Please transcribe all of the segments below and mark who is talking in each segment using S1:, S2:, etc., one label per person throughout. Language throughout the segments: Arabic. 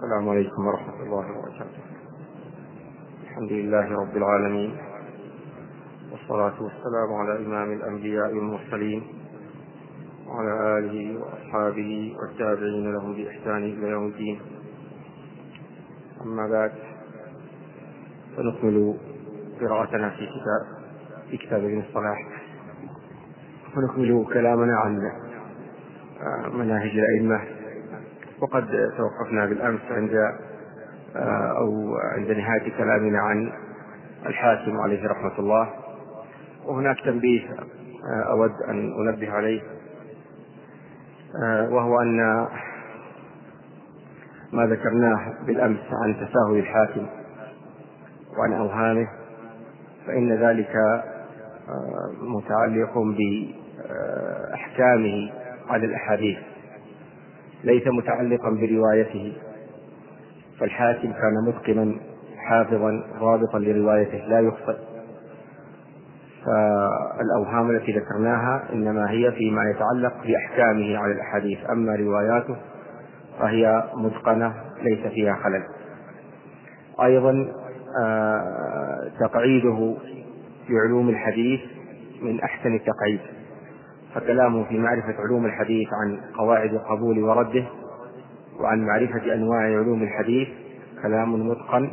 S1: السلام عليكم ورحمة الله وبركاته. الحمد لله رب العالمين، والصلاة والسلام على إمام الأنبياء والمرسلين وعلى آله وأصحابه والتابعين لهم بإحسان إلى يوم الدين. أما بعد، فنكمل قراءتنا في كتاب ابن الصلاح، ونكمل كلامنا عن مناهج الأئمة. وقد توقفنا بالأمس عند نهاية كلامنا عن الحاكم عليه رحمة الله. وهناك تنبيه أود أن أنبه عليه، وهو أن ما ذكرناه بالأمس عن تساهل الحاكم وعن أوهامه، فإن ذلك متعلق بأحكامه على الأحاديث، ليس متعلقا بروايته. فالحاكم كان متقنا حافظا ضابطا لروايته لا يخطئ، فالأوهام التي ذكرناها إنما هي فيما يتعلق بأحكامه على الأحاديث، أما رواياته فهي متقنة ليس فيها خلل. أيضا تقعيده في علوم الحديث من أحسن التقعيد، فكلامه في معرفة علوم الحديث عن قواعد القبول ورده، وعن معرفة أنواع علوم الحديث كلام متقن،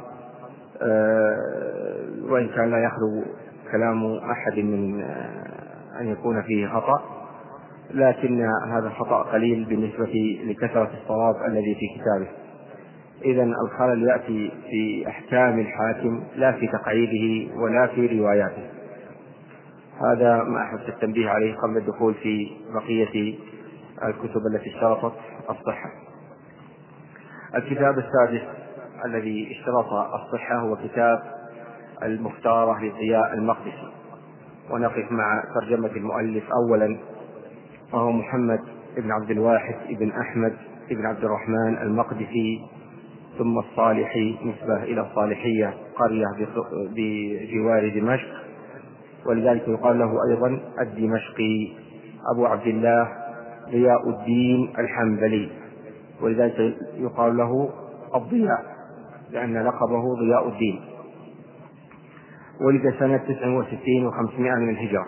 S1: وإن كان لا يخلو كلام أحد من أن يكون فيه خطأ، لكن هذا الخطأ قليل بالنسبة لكثرة الصواب الذي في كتابه. إذن الخلل يأتي في أحكام الحاكم لا في تقعيده ولا في رواياته. هذا ما أحب التنبيه عليه قبل الدخول في بقية الكتب التي اشترطت الصحة. الكتاب السادس الذي اشترط الصحة هو كتاب المختارة لضياء المقدسي، ونقف مع ترجمة المؤلف أولا، وهو محمد بن عبد الواحد بن أحمد بن عبد الرحمن المقدسي، ثم الصالحي، نسبة إلى الصالحية، قرية بجوار دمشق، ولذلك يقال له أيضا الدمشقي. أبو عبد الله ضياء الدين الحنبلي، ولذلك يقال له الضياء لأن لقبه ضياء الدين. ولد سنة 69 و500 من الهجرة،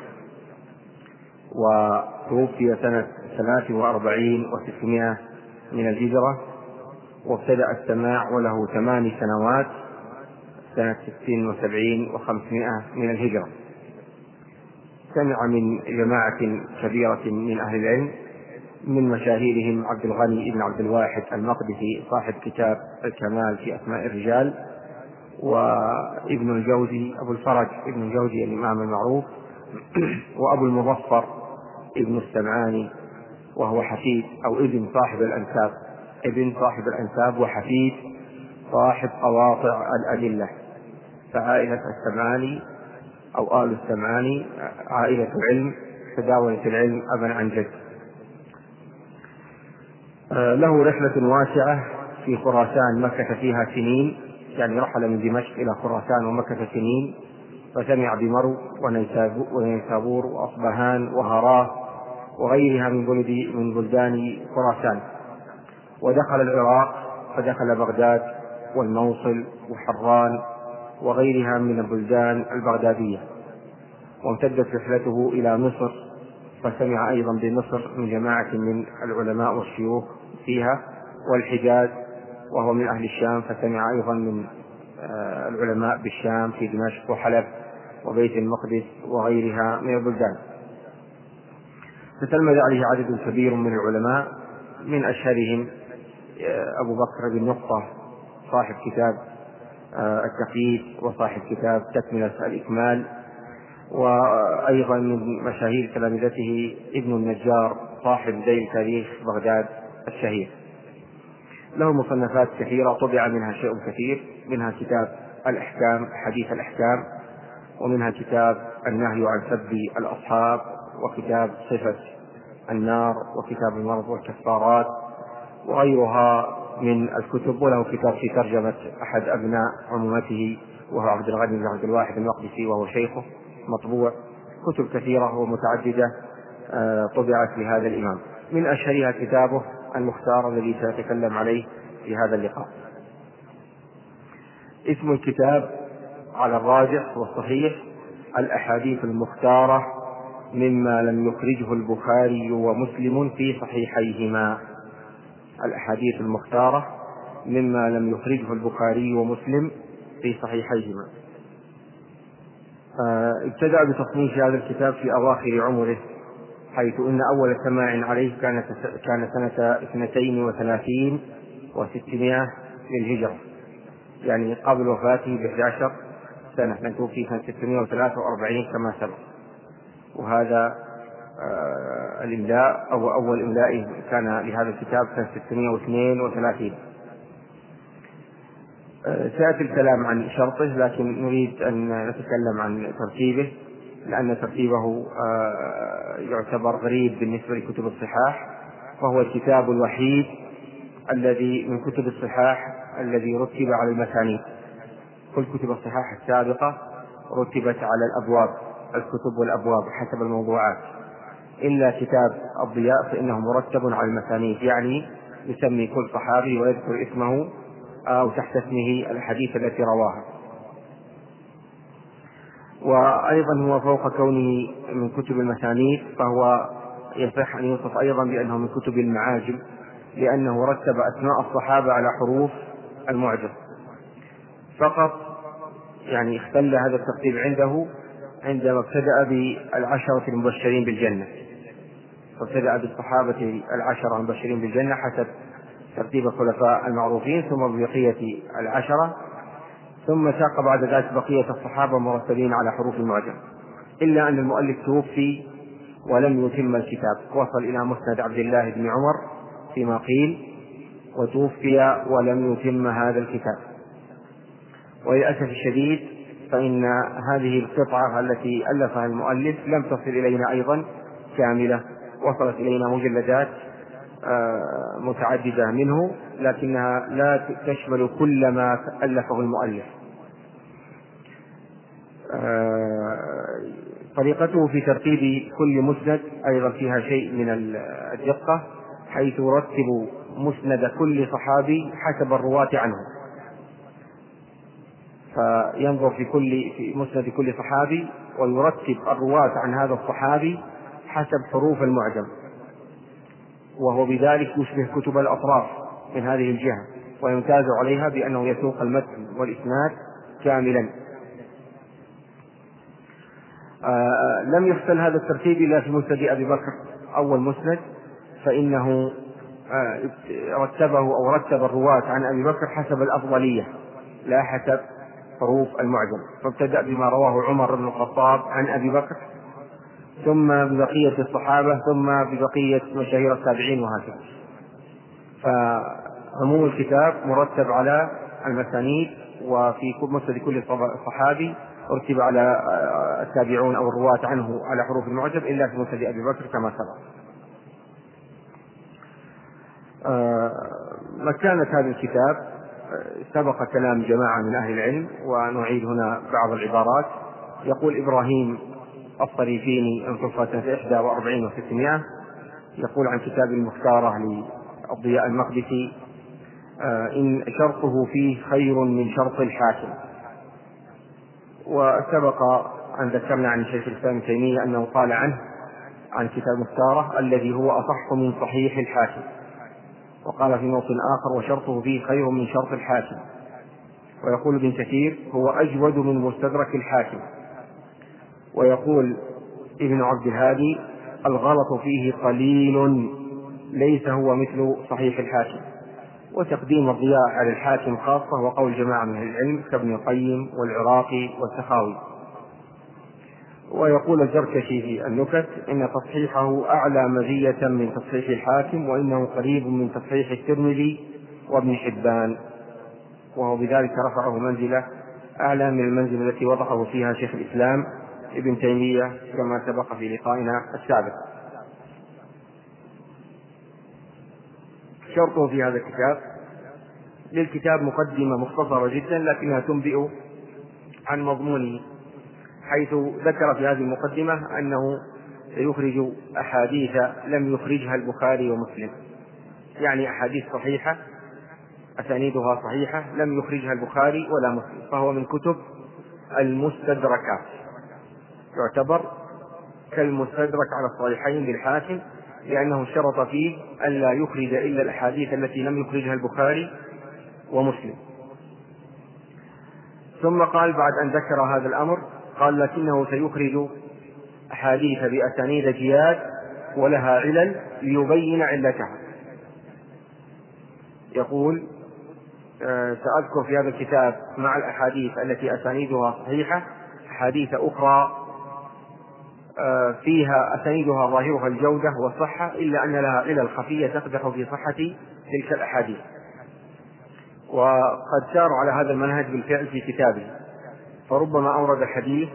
S1: وتوفي سنة 43 و600 من الهجرة، وابتدأ السماع وله 8 سنوات سنة 60 و70 و500 من الهجرة. سمع من جماعة كبيرة من أهل العلم، من مشاهيرهم عبد الغني بن عبد الواحد المقدسي صاحب كتاب الكمال في أسماء الرجال، وابن الجوزي أبو الفرج ابن الجوزي الإمام المعروف، وأبو المظفر ابن السمعاني وهو حفيد أو ابن صاحب الأنساب وحفيد صاحب قواطع الأدلة. فعائلة السمعاني أو آل السمعاني عائلة علم تداولت العلم أبا عن جد. له رحلة واسعة في خراسان مكث فيها سنين، يعني رحل من دمشق إلى خراسان ومكث سنين، فسمع بمرو ونيسابور وأصبهان وهراه وغيرها من بلدان خراسان، ودخل العراق فدخل بغداد والموصل وحران وغيرها من البلدان البغدادية، وامتدت رحلته إلى مصر، فسمع أيضا بمصر من جماعة من العلماء والشيوخ فيها، والحجاز وهو من أهل الشام، فسمع أيضا من العلماء بالشام في دمشق وحلب وبيت المقدس وغيرها من البلدان. تتلمذ عليه عدد كبير من العلماء، من أشهرهم أبو بكر بن نقطة صاحب كتاب التقييد وصاحب كتاب تكملة الإكمال، وأيضا من مشاهير تلامذته ابن النجار صاحب ذيل تاريخ بغداد الشهير. له مصنفات كثيرة طبع منها شيء كثير، منها كتاب الأحكام حديث الأحكام، ومنها كتاب النهي عن سب الأصحاب، وكتاب صفة النار، وكتاب المرض والكفارات، وغيرها من الكتب. وله كتاب في ترجمة أحد أبناء عمومته وهو عبد الغني بن عبد الواحد المقدسي وهو شيخه، مطبوع. كتب كثيرة ومتعددة طبعت لهذا الإمام، من أشهرها كتابه المختار الذي سنتكلم عليه في هذا اللقاء. اسم الكتاب على الراجح والصحيح الأحاديث المختارة مما لم يخرجه البخاري ومسلم في صحيحيهما. الأحاديث المختارة مما لم يخرجه البخاري ومسلم في صحيحيهما. ابتدأ بتصنيف هذا الكتاب في أواخر عمره، حيث أن أول سماع عليه كان سنة 32 و600 للهجرة، يعني قبل وفاته ب11 سنة، لأن توفي سنة 643 كما سبق. وهذا الإملاء أو أول إملاء كان لهذا الكتاب سنة 632. سيأتي الكلام عن شرطه، لكن نريد أن نتكلم عن ترتيبه، لأن ترتيبه يعتبر غريب بالنسبة لكتب الصحاح، وهو الكتاب الوحيد الذي من كتب الصحاح الذي رتب على المسانيد. كل كتب الصحاح السابقة رتبت على الأبواب، الكتب والأبواب حسب الموضوعات، إلا كتاب الضياء فإنه مرتب على المسانيد، يعني يسمي كل صحابي ويذكر اسمه أو تحت اسمه الحديث التي رواها. وأيضا هو فوق كونه من كتب المسانيد فهو يصح أن يوصف أيضا بأنه من كتب المعاجم، لأنه رتب أسماء الصحابة على حروف المعجم فقط. يعني اختل هذا الترتيب عنده عندما ابتدأ بالعشرة المبشرين بالجنة، فابتدأ بالصحابة العشرة المبشرين بالجنة حسب ترتيب الخلفاء المعروفين، ثم ببقية العشرة، ثم ساق بعد ذلك بقية الصحابة مرتبين على حروف المعجم، إلا أن المؤلف توفي ولم يتم الكتاب، وصل إلى مسند عبد الله بن عمر فيما قيل، وتوفي ولم يتم هذا الكتاب. وللأسف الشديد فإن هذه القطعة التي ألفها المؤلف لم تصل إلينا أيضا كاملة، وصلت إلينا مجلدات متعددة منه، لكنها لا تشمل كل ما ألفه المؤلف. طريقته في ترتيب كل مسند أيضا فيها شيء من الدقة، حيث يرتب مسند كل صحابي حسب الرواة عنه، فينظر في مسند كل صحابي ويرتب الرواة عن هذا الصحابي حسب حروف المعجم، وهو بذلك يشبه كتب الأطراف من هذه الجهة، ويمتاز عليها بأنه يسوق المتن والإسناد كاملا. لم يحصل هذا الترتيب إلا في مسند أبي بكر أول مسند، فإنه رتبه أو رتب الرواة عن أبي بكر حسب الأفضلية لا حسب حروف المعجم، فابتدأ بما رواه عمر بن الخطاب عن أبي بكر، ثم ببقية الصحابة، ثم ببقية مشاهير التابعين، وهكذا. فعموم الكتاب مرتب على المسانيد، وفي مسند كل صحابي رتب على التابعون أو الرواة عنه على حروف المعجم، إلا في مسند أبي بكر كما سبق. مكانة هذا الكتاب سبق كلام جماعة من أهل العلم، ونعيد هنا بعض العبارات. يقول إبراهيم الطريفيني انتوفى سنة 41 و600، يقول عن كتاب المختارة للضياء المقدسي: إن شرطه فيه خير من شرط الحاكم. وسبق أن ذكرنا عن شيخ الإسلام ابن تيمية أنه قال عنه عن كتاب المختارة الذي هو أصح من صحيح الحاكم، وقال في موطن آخر: وشرطه فيه خير من شرط الحاكم. ويقول ابن كثير: هو أجود من مستدرك الحاكم. ويقول ابن عبد الهادي: الغلط فيه قليل ليس هو مثل صحيح الحاكم. وتقديم الضياء على الحاكم خاصة، وقول جماعة من العلم كابن القيم والعراقي والسخاوي. ويقول الزركشي في النكت: إن تصحيحه أعلى مزية من تصحيح الحاكم، وإنه قريب من تصحيح الترمذي وابن حبان، وهو بذلك رفعه منزلة أعلى من المنزلة التي وضعه فيها شيخ الإسلام ابن تيمية كما سبق في لقائنا السابق. شرطه في هذا الكتاب: للكتاب مقدمة مختصرة جدا لكنها تنبئ عن مضمونه، حيث ذكر في هذه المقدمة أنه سيخرج أحاديث لم يخرجها البخاري ومسلم، يعني أحاديث صحيحة أسانيدها صحيحة لم يخرجها البخاري ولا مسلم، فهو من كتب المستدركات، يعتبر كالمستدرك على الصحيحين للحاكم، لأنه شرط فيه ألا يخرج إلا الأحاديث التي لم يخرجها البخاري ومسلم. ثم قال بعد أن ذكر هذا الأمر قال: لكنه سيخرج أحاديث بأسانيد جياد ولها علل ليبين علتها. يقول: سأذكر في هذا الكتاب مع الأحاديث التي أسانيدها صحيحة أحاديث أخرى فيها أسانيدها ظاهرها الجودة والصحة، إلا أن لها علل خفية تقدح في صحة تلك الأحاديث. وقد ساروا على هذا المنهج بالفعل في كتابه، فربما أورد الحديث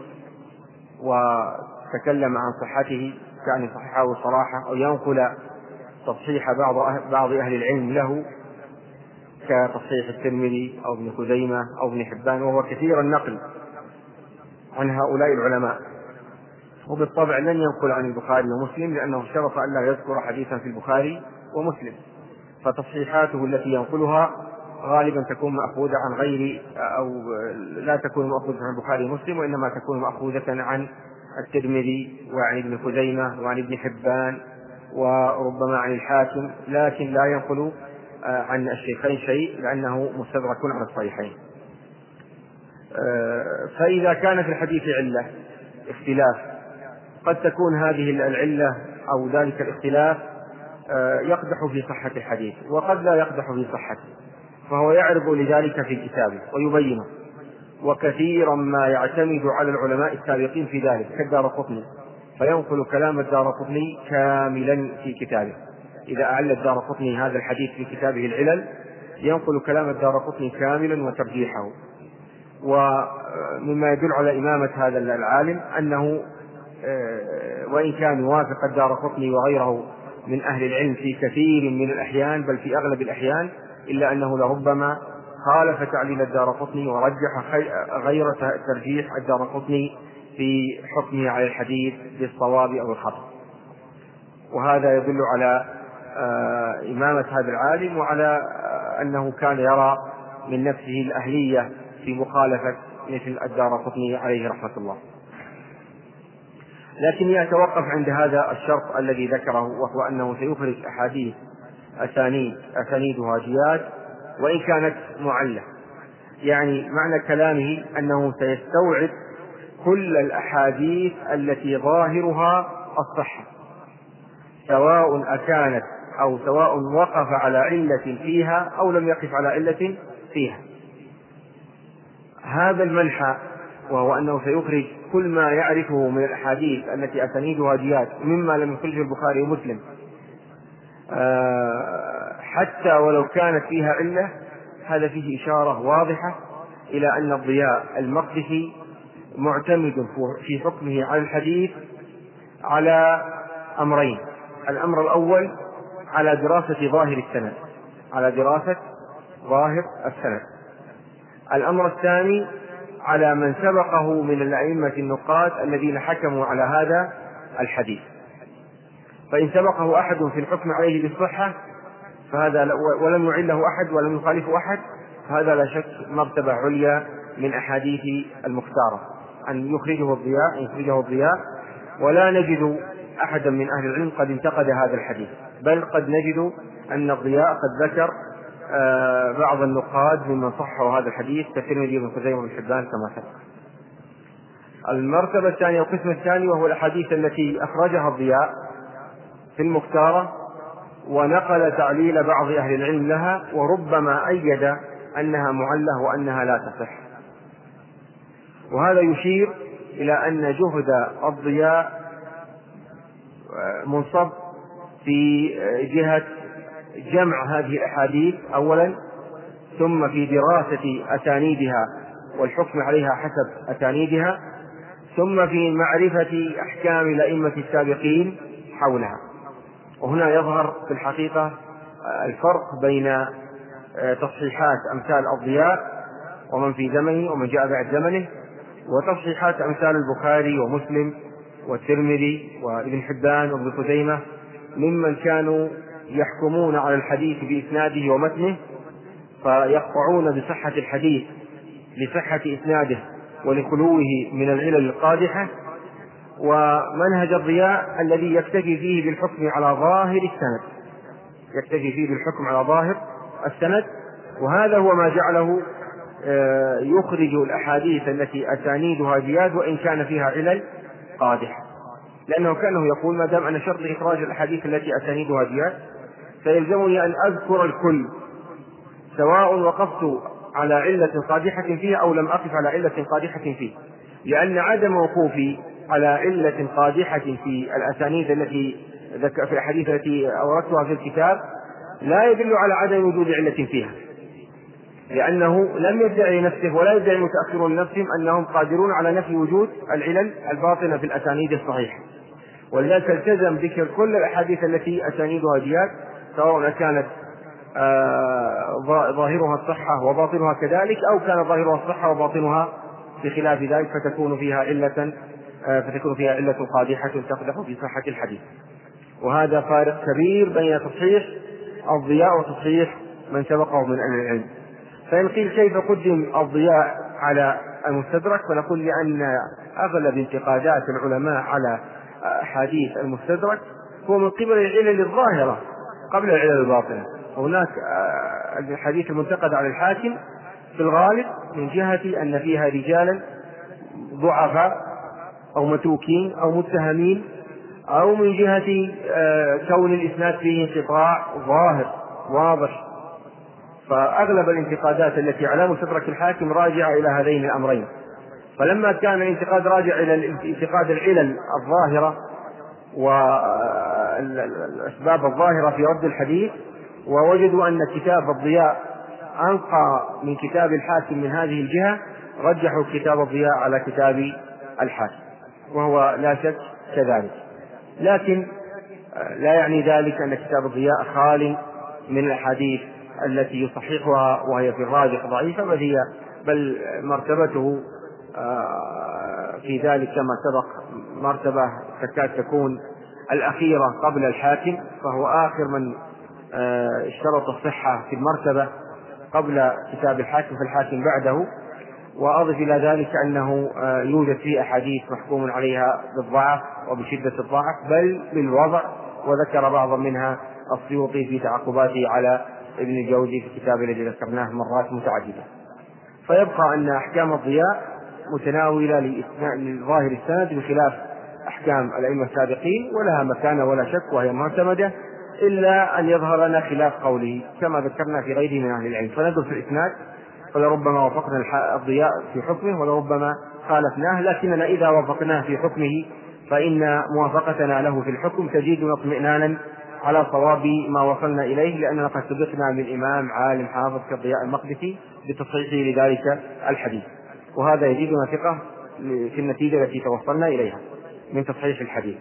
S1: وتكلم عن صحته يعني صححه الصراحة، أو ينقل تصحيح بعض أهل العلم له كتصحيح الترمذي أو ابن خزيمة أو ابن حبان، وهو كثير النقل عن هؤلاء العلماء. وبالطبع لن ينقل عن البخاري ومسلم، لأنه شرط أن لا يذكر حديثا في البخاري ومسلم، فتصحيحاته التي ينقلها غالبا تكون مأخوذة عن غير، أو لا تكون مأخوذة عن البخاري ومسلم، وإنما تكون مأخوذة عن الترمذي وعن ابن خزيمة وعن ابن حبان وربما عن الحاكم، لكن لا ينقل عن الشيخين شيء، لأنه مستدرك على الصحيحين. فإذا كان في الحديث علة اختلاف، قد تكون هذه العلة أو ذلك الاختلاف يقدح في صحة الحديث، وقد لا يقدح في صحته، فهو يعرض لذلك في كتابه ويبينه. وكثيرا ما يعتمد على العلماء السابقين في ذلك كالدارقطني، فينقل كلام الدارقطني كاملا في كتابه. إذا أعل الدارقطني هذا الحديث في كتابه العلل ينقل كلام الدارقطني كاملا وترجيحه. ومما يدل على إمامة هذا العالم أنه وإن كان يوافق الدارقطني وغيره من أهل العلم في كثير من الأحيان، بل في أغلب الأحيان، إلا أنه لربما خالف تعليل الدارقطني ورجح غير ترجيح الدارقطني في حكمه على الحديث بالصواب أو الخطأ. وهذا يدل على إمامة هذا العالم، وعلى أنه كان يرى من نفسه الأهلية في مخالفة مثل الدارقطني عليه رحمة الله. لكن يتوقف عند هذا الشرط الذي ذكره، وهو أنه سيخرج أحاديث أسانيدها جياد وإن كانت معلة. يعني معنى كلامه أنه سيستوعب كل الأحاديث التي ظاهرها الصحة، سواء أكانت أو سواء وقف على علة فيها أو لم يقف على علة فيها. هذا المنحى، وهو أنه سيخرج كل ما يعرفه من الأحاديث التي أسانيدها جياد مما لم يخرجه البخاري ومسلم، حتى ولو كانت فيها علة. هذا فيه إشارة واضحة إلى أن الضياء المقدسي معتمد في حكمه على الحديث على أمرين: الأمر الأول على دراسة ظاهر السند، على دراسة ظاهر السند. الأمر الثاني على من سبقه من الأئمة النقاد الذين حكموا على هذا الحديث. فإن سبقه أحد في الحكم عليه بالصحة فهذا، ولم يعله أحد ولم يخالفه أحد، فهذا لا شك مرتبة عليا من أحاديث المختارة أن يخرجه الضياء. ولا نجد أحدا من أهل العلم قد انتقد هذا الحديث، بل قد نجد أن الضياء قد ذكر بعض النقاد ممن صحوا هذا الحديث كالترمذي وابن خزيمة وابن حبان كما سبق. المرتبة الثانية والقسم الثاني وهو الأحاديث التي أخرجها الضياء في المختارة ونقل تعليل بعض أهل العلم لها، وربما أيد أنها معلة وأنها لا تصح. وهذا يشير إلى أن جهد الضياء منصب في جهة جمع هذه الأحاديث أولا، ثم في دراسة أسانيدها والحكم عليها حسب أسانيدها، ثم في معرفة أحكام الأئمة السابقين حولها. وهنا يظهر في الحقيقة الفرق بين تصحيحات أمثال الضياء ومن في زمنه ومن جاء بعد زمنه، وتصحيحات أمثال البخاري ومسلم والترمذي وابن حبان وابن خزيمة ممن كانوا يحكمون على الحديث بإسناده ومتنه فيقطعون بصحة الحديث لصحة إسناده ولخلوه من العلل القادحة، ومنهج الضياء الذي يكتفي فيه بالحكم على ظاهر السند، يكتفي فيه بالحكم على ظاهر السند. وهذا هو ما جعله يخرج الأحاديث التي أسانيدها زياد وإن كان فيها علل قادحة، لأنه كأنه يقول ما دام أن شرط إخراج الأحاديث التي أسانيدها زياد فيلزمني أن أذكر الكل، سواء وقفت على علة قادحة فيها أو لم أقف على علة قادحة فيه، لأن عدم وقوفي على علة قادحة في الأسانيد التي في الأحاديث التي أوردتها في الكتاب لا يدل على عدم وجود علة فيها، لأنه لم يدعي نفسه ولا يدعي المتأخرون نفسهم أنهم قادرون على نفي وجود العلل الباطنة في الأسانيد الصحيحة، ولذلك التزم ذكر كل الأحاديث التي أسانيدها زياد، سواء كانت ظاهرها الصحة وباطنها كذلك، أو كان ظاهرها الصحة وباطنها بخلاف ذلك، فتكون فيها علة قادحة تقدح في صحة الحديث. وهذا فارق كبير بين تصحيح الضياء وتصحيح من سبقه من أهل العلم. فإن قيل كيف قدم الضياء على المستدرك، فنقول لأن أغلب انتقادات العلماء على حديث المستدرك هو من قبل العلل الظاهرة قبل العلل الباطنة. هناك الحديث المنتقد على الحاكم في الغالب من جهة أن فيها رجالا ضعفاء أو متروكين أو متهمين، أو من جهة كون الإسناد فيه انقطاع ظاهر واضح. فأغلب الانتقادات التي على مستدرك الحاكم راجعة إلى هذين الأمرين. فلما كان الانتقاد راجع إلى انتقاد العلل الظاهرة والأسباب الظاهرة في رد الحديث، ووجدوا أن كتاب الضياء أنقى من كتاب الحاكم من هذه الجهة، رجحوا كتاب الضياء على كتاب الحاكم، وهو لا شك كذلك. لكن لا يعني ذلك أن كتاب الضياء خال من الأحاديث التي يصححها وهي في الراجح ضعيفة، بل مرتبته في ذلك كما سبق مرتبة تكاد تكون الأخيرة قبل الحاكم، فهو آخر من اشترط الصحة في المرتبة قبل كتاب الحاكم، فالحاكم بعده. وأضف إلى ذلك أنه يوجد فيه أحاديث محكوم عليها بالضعف وبشدة الضعف بل بالوضع، وذكر بعضا منها السيوطي في تعقباته على ابن الجوزي في كتابه الذي ذكرناه مرات متعددة. فيبقى أن أحكام الضياء متناولة لظاهر السند بخلاف أحكام الأئمة السابقين، ولها مكانة ولا شك وهي معتمدة، إلا أن يظهر لنا خلاف قوله كما ذكرنا في غيره من أهل العلم. فندرس في الإسناد فلربما وافقنا الضياء في حكمه ولربما خالفناه، لكننا إذا وافقناه في حكمه فإن موافقتنا له في الحكم تزيدنا اطمئنانا على صواب ما وصلنا إليه، لأننا قد سبقنا من إمام عالم حافظ كالضياء المقدسي بتصحيحه لذلك الحديث، وهذا يزيدنا ثقة في النتيجة التي توصلنا إليها من تصحيح الحديث.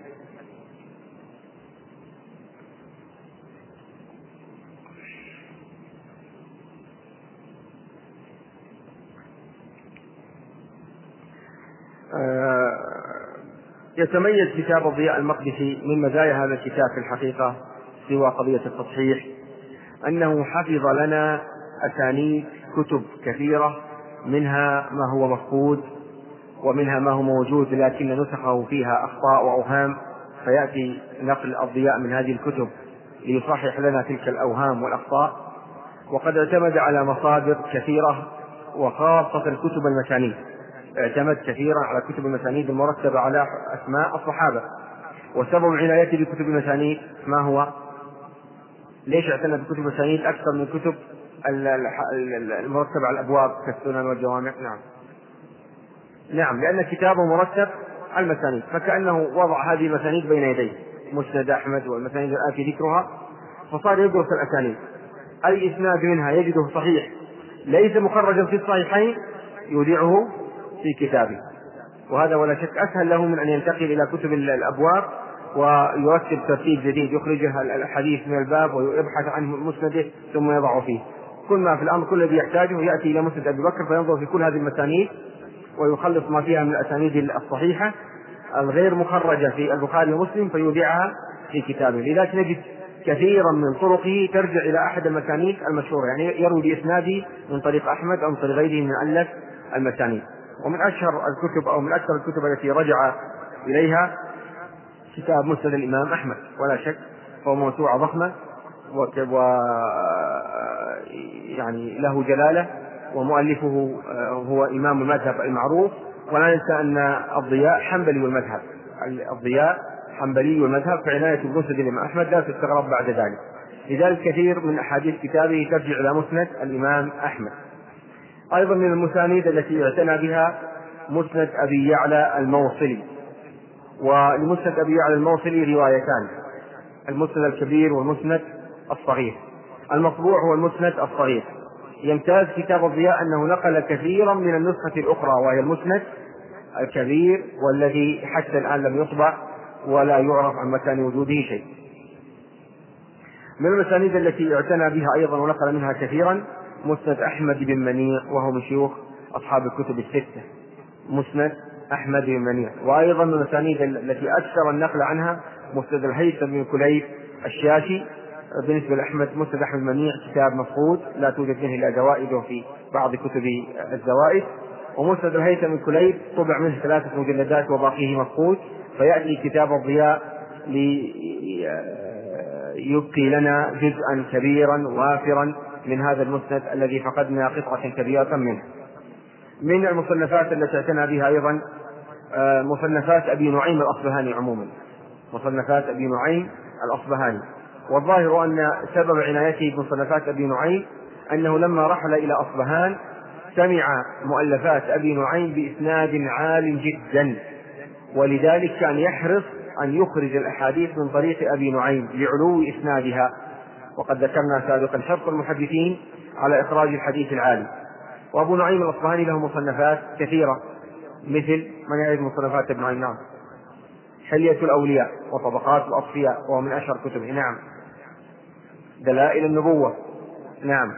S1: يتميز كتاب الضياء المقدسي من مزايا هذا الكتاب في الحقيقة سوى قضية التصحيح أنه حفظ لنا أسانيد كتب كثيرة، منها ما هو مفقود ومنها ما هو موجود لكن نسخه فيها أخطاء وأوهام، فيأتي نقل الضياء من هذه الكتب ليصحح لنا تلك الأوهام والأخطاء. وقد اعتمد على مصادر كثيرة، وخاصة الكتب المسانيد، اعتمد كثيرا على كتب المسانيد المرتبة على أسماء الصحابة. وسبب عنايته بكتب المسانيد ما هو؟ ليش اعتنى بكتب المسانيد أكثر من كتب المرتبة على الأبواب كالسنن والجوامع؟ نعم، لأن كتابه مرتب على المسانيد، فكأنه وضع هذه المسانيد بين يديه، مسند أحمد والمسانيد الآتي ذكرها، فصار يدرس الأسانيد، أي إسناد منها يجده صحيح ليس مخرجا في الصحيحين يودعه في كتابه. وهذا ولا شك أسهل له من أن ينتقل إلى كتب الأبواب ويرتب ترتيب جديد يخرجه الحديث من الباب ويبحث عن مسنده ثم يضع فيه. كل ما في الأمر كل الذي يحتاجه يأتي إلى مسند أبي بكر فينظر في كل هذه المسانيد ويخلص ما فيها من الأسانيد الصحيحة الغير مخرجة في البخاري ومسلم فيودعها في كتابه. لذلك نجد كثيرا من طرقه ترجع إلى أحد المسانيد المشهورة، يعني يروي بإسناده من طريق أحمد أو من طريق غيره من ألف المسانيد. ومن أشهر الكتب أو من أكثر الكتب التي رجع إليها كتاب مسند الإمام أحمد، ولا شك فهو موسوعة ضخمة يعني له جلالة، ومؤلفه هو إمام المذهب المعروف. ولا ننسى أن الضياء حنبلي والمذهب، الضياء حنبلي والمذهب، فعناية بمسند الإمام أحمد لا تستغرب بعد ذلك. لذلك كثير من أحاديث كتابه ترجع إلى مسند الإمام أحمد. أيضا من المسانيد التي اعتنى بها مسند أبي يعلى الموصلي. ولمسند أبي يعلى الموصلي روايتان: المسند الكبير والمسند الصغير. المطبوع هو المسند الصغير. يمتاز كتاب الضياء أنه نقل كثيرا من النسخة الأخرى، وهي المسند الكبير، والذي حتى الآن لم يطبع ولا يعرف عن مكان وجوده شيء. من المسانيد التي اعتنى بها أيضا ونقل منها كثيرا مسند أحمد بن منيع، وهو من شيوخ أصحاب الكتب الستة، مسند أحمد بن منيع. وأيضا من المسانيد التي أكثر النقل عنها مسند الهيثم بن كليب الشاشي. بالنسبة لأحمد، مسند أحمد منيع كتاب مفقود لا توجد منه إلا زوائده في بعض كتب الزوائد، ومسند الهيثم بن كليب طبع منه 3 مجلدات وباقيه مفقود، فيأتي كتاب الضياء ليبقي لنا جزءا كبيرا وافرا من هذا المسند الذي فقدنا قطعة كبيرة منه. من المصنفات التي اعتنى بها أيضا مصنفات أبي نعيم الأصبهاني عموما، مصنفات أبي نعيم الأصبهاني. والظاهر أن سبب عنايته بمصنفات أبي نعيم أنه لما رحل إلى أصبهان سمع مؤلفات أبي نعيم بإسناد عال جدا، ولذلك كان يحرص أن يخرج الأحاديث من طريق أبي نعيم لعلو إسنادها. وقد ذكرنا سابقا حرص المحدثين على إخراج الحديث العالي. وأبو نعيم الأصبهاني له مصنفات كثيرة، مثل من يعرف مصنفات ابن نعيم؟ نعم، حلية الأولياء وطبقات الأصفياء، وهو من أشهر كتبه. نعم، دلائل النبوة. نعم،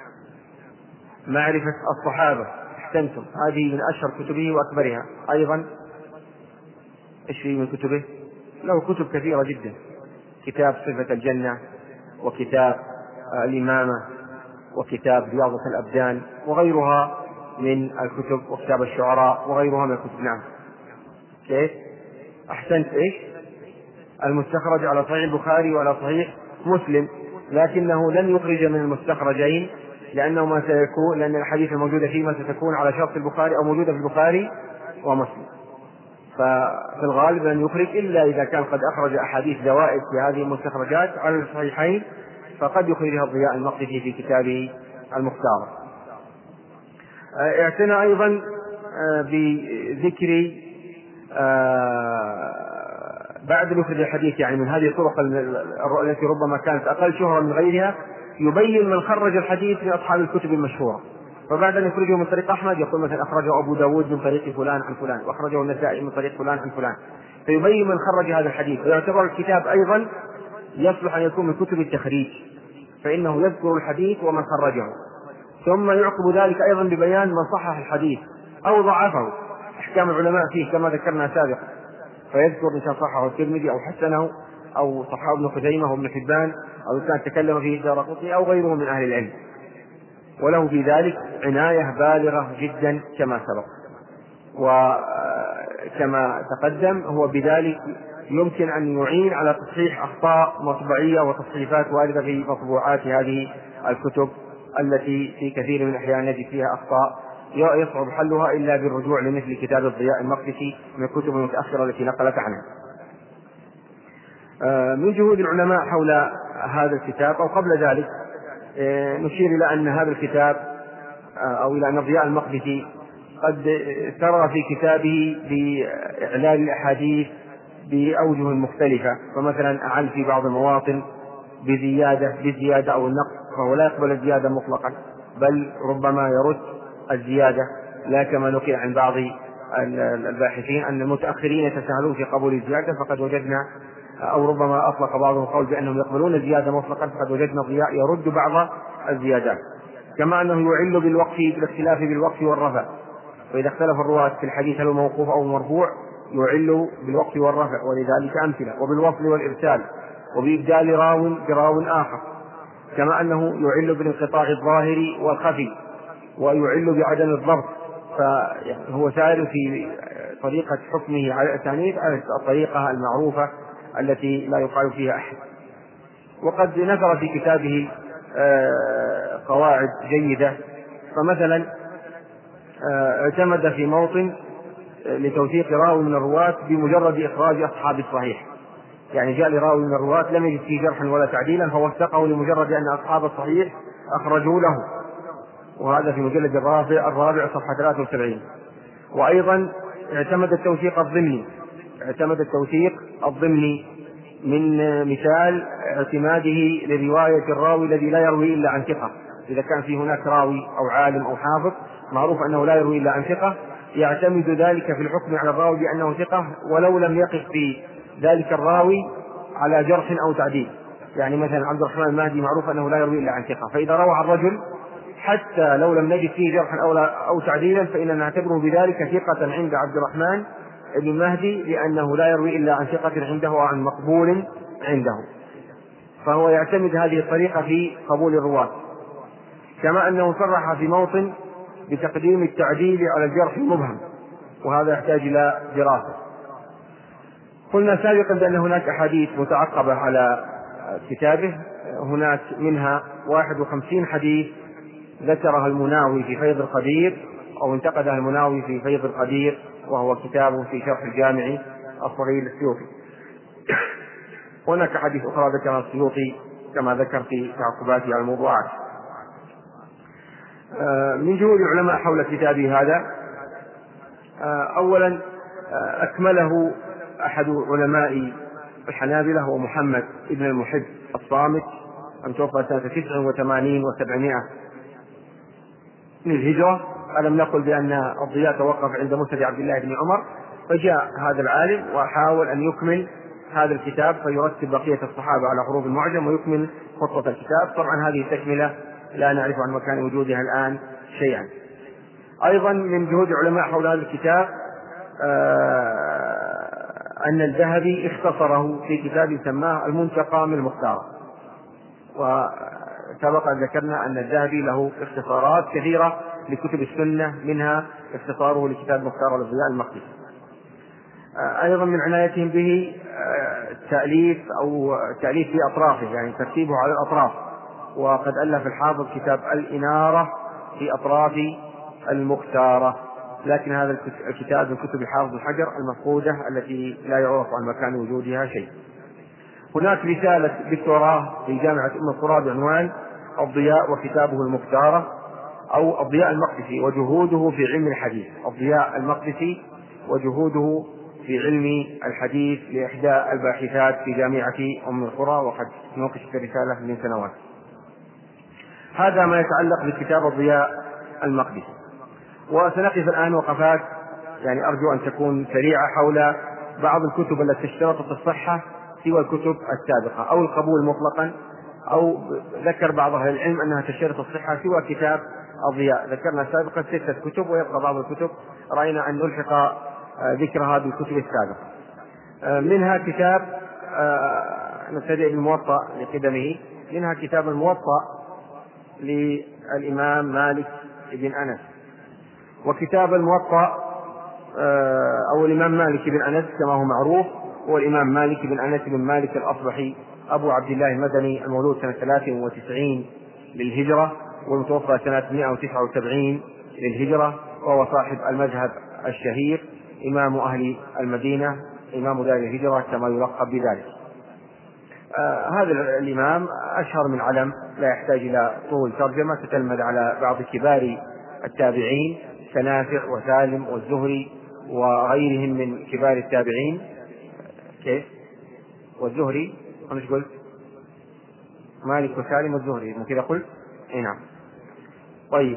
S1: معرفة الصحابة. احسنتم، هذه من أشهر كتبه وأكبرها. أيضا إيش في من كتبه؟ له كتب كثيرة جدا: كتاب صفة الجنة، وكتاب الإمامة، وكتاب رياضة الأبدان، وغيرها من الكتب، وكتاب الشعراء، وغيرها من الكتب. نعم، كيف؟ أحسنت، إيش؟ المستخرج على صحيح البخاري وعلى صحيح مسلم، لكنه لن يخرج من المستخرجين لأن الحديث الموجودة فيه ستكون على شرط البخاري أو موجودة في البخاري ومسلم، ففي الغالب لن يخرج إلا إذا كان قد أخرج أحاديث زوائد في هذه المستخرجات على الصحيحين، فقد يخرجها الضياء المقدسي في كتابه المختار. اعتنى أيضا بذكر بعد يخرج الحديث يعني من هذه الطرق التي ربما كانت أقل شهرة من غيرها، يبين من خرج الحديث من أصحاب الكتب المشهورة. فبعد أن يخرجه من طريق أحمد يقول مثلا أخرجه أبو داود من طريق فلان عن فلان، وأخرجه النسائي من طريق فلان عن فلان، فيبين من خرج هذا الحديث. ويعتبر الكتاب أيضا يصلح أن يكون من كتب التخريج، فإنه يذكر الحديث ومن خرجه، ثم يعقب ذلك أيضا ببيان من صحح الحديث أو ضعفه، أحكام العلماء فيه كما ذكرنا سابقا، فيذكر إن كان صححه الترمذي أو حسنه أو صححه ابن خزيمة وابن حبان، أو إن كان تكلم فيه الدارقطني أو غيره من أهل العلم. وله في ذلك عناية بالغة جدا كما سبق. وكما تقدم هو بذلك يمكن أن يعين على تصحيح أخطاء مطبعية وتصحيفات واردة في مطبوعات هذه الكتب التي في كثير من الأحيان يجد فيها أخطاء يصعب حلها إلا بالرجوع لمثل كتاب الضياء المقدسي من الكتب المتأخرة التي نقلت عنها. من جهود العلماء حول هذا الكتاب أو قبل ذلك نشير إلى أن هذا الكتاب أو إلى أن الضياء المقدسي قد سرى في كتابه بإعلال الأحاديث بأوجه مختلفة، فمثلا أعل في بعض المواطن بزيادة أو النقص، فهو لا يقبل الزيادة مطلقا، بل ربما يرد الزيادة، لا كما نقل عن بعض الباحثين أن المتأخرين يتساهلون في قبول الزيادة، فقد وجدنا أو ربما أطلق بعضهم قول بأنهم يقبلون الزيادة مطلقا، فقد وجدنا الضياء يرد بعض الزيادات. كما أنه يعل بالاختلاف بالوقف والرفع، وإذا اختلف الرواة في الحديث هل هو موقوف أو مرفوع يعل بالوقف والرفع، ولذلك أمثلة، وبالوصل والإرسال،
S2: وبإبدال راو براو آخر، كما أنه يعل بالانقطاع الظاهر والخفي، ويعل بعدم الضبط، فهو سائر في طريقة حكمه على الأسانيد على الطريقة المعروفة التي لا يقال فيها أحد. وقد نثر في كتابه قواعد جيدة، فمثلا اعتمد في موطن لتوثيق راوي من الرواة بمجرد إخراج أصحاب الصحيح، يعني جاء لراوي من الرواة لم يجد فيه جرحا ولا تعديلا فوثقه لمجرد أن أصحاب الصحيح أخرجوا له، وهذا في مجلد الرابع صفحة 73. وأيضا اعتمد التوثيق الضمني من مثال اعتماده لرواية الراوي الذي لا يروي إلا عن ثقة. إذا كان في هناك راوي أو عالم أو حافظ معروف أنه لا يروي إلا عن ثقة، يعتمد ذلك في الحكم على الراوي بأنه ثقة ولو لم يقف في ذلك الراوي على جرح أو تعديل. يعني مثلا عبد الرحمن المهدي معروف أنه لا يروي إلا عن ثقة، فإذا روى عن رجل حتى لو لم نجد فيه جرحا أو تعديلا فإننا نعتبره بذلك ثقة عند عبد الرحمن ابن المهدي، لأنه لا يروي إلا عن ثقة عنده وعن مقبول عنده، فهو يعتمد هذه الطريقة في قبول الرواة. كما أنه صرح في موطن بتقديم التعديل على الجرح المبهم، وهذا يحتاج إلى دراسة. قلنا سابقا بأن هناك أحاديث متعقبة على كتابه، هناك منها 51 حديث ذكرها المناوي في فيض القدير، أو انتقدها المناوي في فيض القدير، وهو كتاب في شرح الجامع الصغير للسيوطي. هناك حديث أخرى ذكرها السيوطي كما ذكر في تعقباته على الموضوعات. من جهود العلماء حول كتابه هذا، أولا أكمله أحد علماء الحنابلة هو محمد ابن المحب الصامت، المتوفى سنة 89 و700 من الهجرة. ألم نقل بأن الضياء توقف عند مسند عبد الله بن عمر، فجاء هذا العالم وحاول أن يكمل هذا الكتاب فيرتب بقية الصحابة على حروف المعجم ويكمل خطة الكتاب. طبعا هذه التكملة لا نعرف عن مكان وجودها الآن شيئا. أيضا من جهود العلماء حول هذا الكتاب أن الذهبي اختصره في كتاب سماه المنتقى من المختار، وسبق أن ذكرنا أن الذهبي له اختصارات كثيرة لكتب السنة، منها اختصاره لكتاب مختار الضياء المقدسي. أيضا من عنايتهم به تأليف في أطرافه، يعني ترتيبه على الأطراف، وقد ألف الحافظ كتاب الإنارة في أطراف المختارة، لكن هذا الكتاب من كتب الحافظ الحجر المفقودة التي لا يعرف عن مكان وجودها شيء. هناك رسالة دكتوراه في جامعة أم القرى بعنوان الضياء وكتابه المختارة، أو الضياء المقدسي وجهوده في علم الحديث، الضياء المقدسي وجهوده في علم الحديث، لإحدى الباحثات في جامعة أم القرى، وقد نوقشت الرسالة من سنوات. هذا ما يتعلق بكتاب الضياء المقدسي. وسنقف الآن وقفات يعني أرجو أن تكون سريعة حول بعض الكتب التي اشترطت الصحة سوى الكتب السابقة، أو القبول مطلقا، أو ذكر بعض أهل العلم أنها تشترط الصحة سوى كتاب الضياء. ذكرنا سابقا 6 كتب، ويبقى بعض الكتب رأينا أن نلحق ذكرها بالكتب السابقة. منها كتاب نبتدئ بالموطأ لقدمه، منها كتاب الموطأ للإمام مالك بن أنس، وكتاب الموطأ أو الإمام مالك بن أنس كما هو معروف هو الإمام مالك بن أنس بن مالك الأصبحي أبو عبد الله المدني، المولود سنة 93 للهجرة والمتوفى سنة 179 للهجرة، وهو صاحب المذهب الشهير، إمام أهل المدينة، إمام دار الهجرة كما يلقب بذلك. هذا الإمام أشهر من علم، لا يحتاج إلى طول ترجمة، تتلمذ على بعض كبار التابعين كنافع وسالم والزهري وغيرهم من كبار التابعين. كيف؟ والزهري أنا قلت مالك وسالم والزهري، مو كذا قلت؟ نعم. طيب،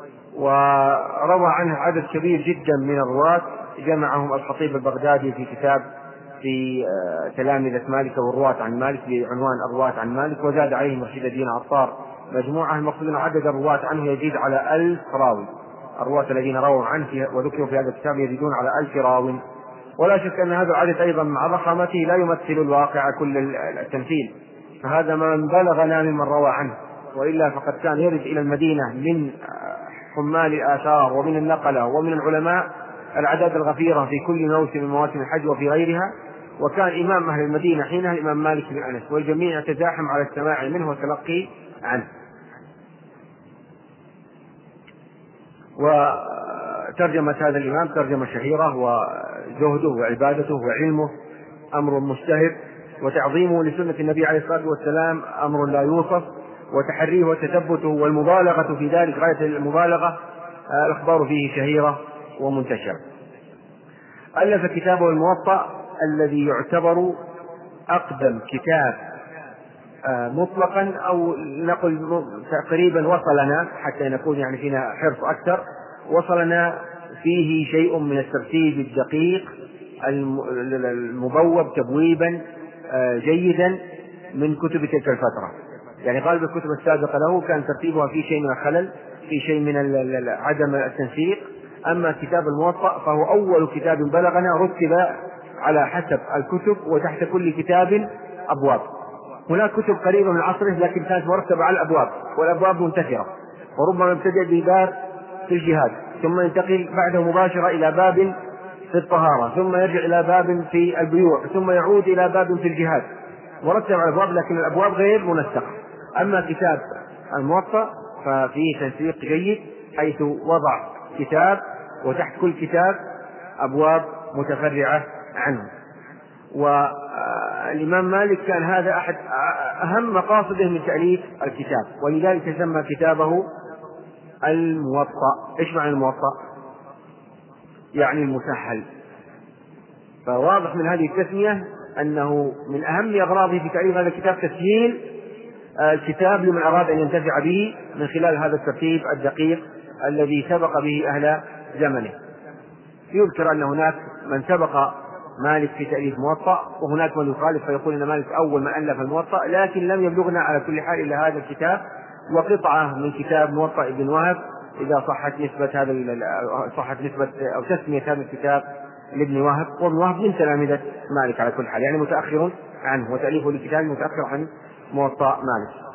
S2: وروى عنه عدد كبير جدا من الرواة، جمعهم الخطيب البغدادي في كتاب في تلامذة مالك والرواة عن مالك بعنوان الرواة عن مالك، وزاد عليه مرشد الدين عطار مجموعة. المقصود أن عدد الرواة عنه يزيد على 1000 راوي، الرواة الذين رووا عنه وذكروا في هذا الكتاب يزيدون على 1000 راوي. ولا شك أن هذا العدد أيضا مع ضخامته لا يمثل الواقع كل التمثيل، فهذا من بلغنا ممن روى عنه، وإلا فقد كان يرد إلى المدينة من حمال الآثار ومن النقلة ومن العلماء الأعداد الغفيرة في كل موسم من مواسم الحج وفي غيرها. وكان إمام أهل المدينة حينها الإمام مالك بن أنس، والجميع يتزاحم على السماع منه والتلقي عنه. وترجمة هذا الإمام ترجمة شهيرة، وزهده وعبادته وعلمه أمر مشتهر، وتعظيمه لسنة النبي عليه الصلاة والسلام أمر لا يوصف، وتحريه وتثبته والمبالغة في ذلك غاية المبالغة، الأخبار فيه شهيرة ومنتشرة. ألف كتابه الموطأ الذي يعتبر أقدم كتاب مطلقا، أو نقول تقريبا وصلنا، حتى نكون يعني فينا حرص أكثر، وصلنا فيه شيء من الترتيب الدقيق المبوب تبويبا جيدا من كتب تلك الفترة. يعني غالب الكتب السابقة له كان ترتيبها في شيء من الخلل، في شيء من عدم التنسيق. أما كتاب الموطأ فهو أول كتاب بلغنا رتب على حسب الكتب، وتحت كل كتاب أبواب. هناك كتب قريبة من عصره لكن كانت مرتبة على الأبواب، والأبواب منتثرة، وربما ابتدأ بباب في الجهاد، ثم ينتقل بعده مباشرة إلى باب في الطهارة، ثم يرجع إلى باب في البيوع، ثم يعود إلى باب في الجهاد، مرتب على الأبواب لكن الأبواب غير منسقة. أما كتاب الموطأ ففيه تنسيق جيد، حيث وضع كتاب وتحت كل كتاب أبواب متفرعة عنه. والإمام مالك كان هذا أحد أهم مقاصده من تأليف الكتاب، ولذلك سمى كتابه الموطأ. إيش معنى الموطأ؟ يعني المسهل. فواضح من هذه التسمية أنه من أهم أغراضه في تأليف هذا الكتاب تسهيل الكتاب لمن أراد أن ينتفع به من خلال هذا الترتيب الدقيق الذي سبق به أهل زمنه. يذكر أن هناك من سبق مالك في تأليف موطأ، وهناك من يخالف فيقول أن مالك أول من ألف الموطأ، لكن لم يبلغنا على كل حال إلا هذا الكتاب وقطعة من كتاب موطأ ابن وهب، إذا صحت نسبة أو تسمية هذا الكتاب لابن وهب، وابن وهب من تلامذة مالك على كل حال، يعني متأخر عنه، وتأليفه للكتاب متأخر عن موطأ مالك.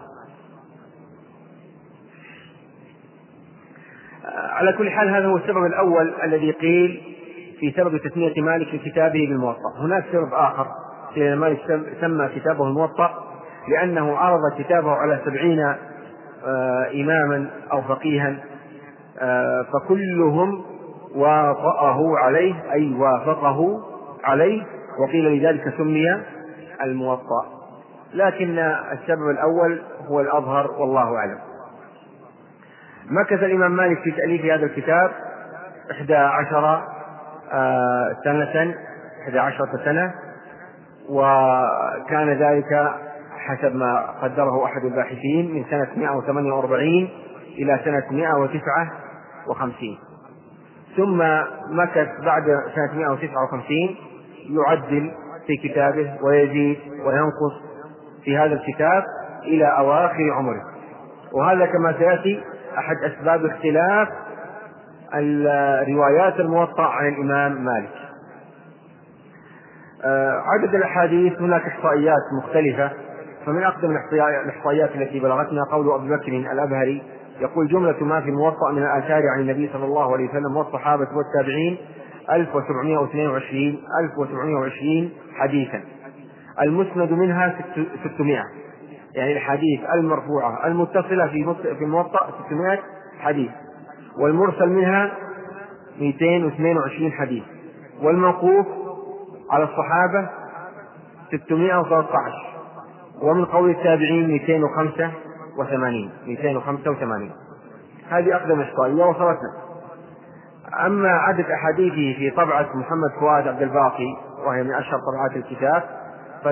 S2: على كل حال هذا هو السبب الأول الذي قيل في سبب تسمية مالك لكتابه بالموطأ. هناك سبب آخر في مالك سمى كتابه الموطأ، لأنه عرض كتابه على 70 إماما أو فقيها، فكلهم وافقه عليه، أي وافقه عليه، وقيل لذلك سمي الموطأ. لكن السبب الأول هو الأظهر والله أعلم. مكث الإمام مالك في تأليف هذا الكتاب 11 سنة، وكان ذلك حسب ما قدره أحد الباحثين من سنة 148 إلى سنة 159. ثم مكث بعد سنة 159 يعدل في كتابه ويزيد وينقص في هذا الكتاب إلى أواخر عمره، وهذا كما سيأتي أحد أسباب اختلاف الروايات الموطأ عن الإمام مالك. عدد الأحاديث هناك إحصائيات مختلفة، فمن أقدم الإحصائيات التي بلغتنا قول أبي بكر الأبهري يقول: جملة ما في الموطأ من الآثار عن النبي صلى الله عليه وسلم والصحابة والتابعين 1722 حديثا، المسند منها 600، يعني الحديث المرفوعة المتصلة في الموطأ 600 حديث، والمرسل منها 222 حديث، والموقوف على الصحابة 613، ومن قول التابعين 285. هذه أقدم إحصائية وصلتنا. أما عدد أحاديثه في طبعة محمد فؤاد عبد الباقي، وهي من أشهر طبعات الكتاب، ف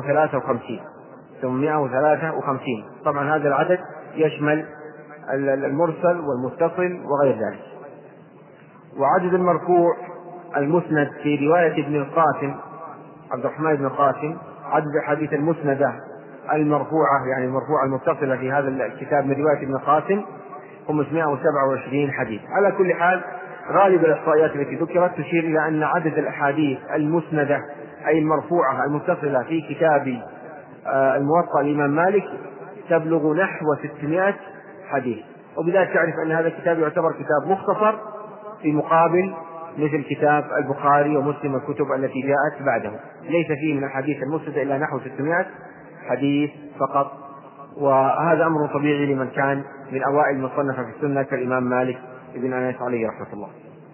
S2: 853. طبعا هذا العدد يشمل المرسل والمتصل وغير ذلك. وعدد المرفوع المسند في رواية ابن القاسم عبد الرحمن بن القاسم، عدد الحديث المسندة المرفوعة يعني المرفوعة المتصلة في هذا الكتاب من رواية ابن القاسم 527 حديث. على كل حال غالب الإحصائيات التي ذكرت تشير إلى أن عدد الأحاديث المسندة أي المرفوعة المتصلة في كتاب الموطأ الإمام مالك تبلغ نحو 600 حديث. وبذلك تعرف أن هذا الكتاب يعتبر كتاب مختصر في مقابل مثل كتاب البخاري ومسلم والكتب التي جاءت بعده، ليس فيه من الحديث المسند إلا نحو 600 حديث فقط. وهذا أمر طبيعي لمن كان من أوائل المصنفة في السنة كالإمام مالك بن أنس عليه رحمة الله.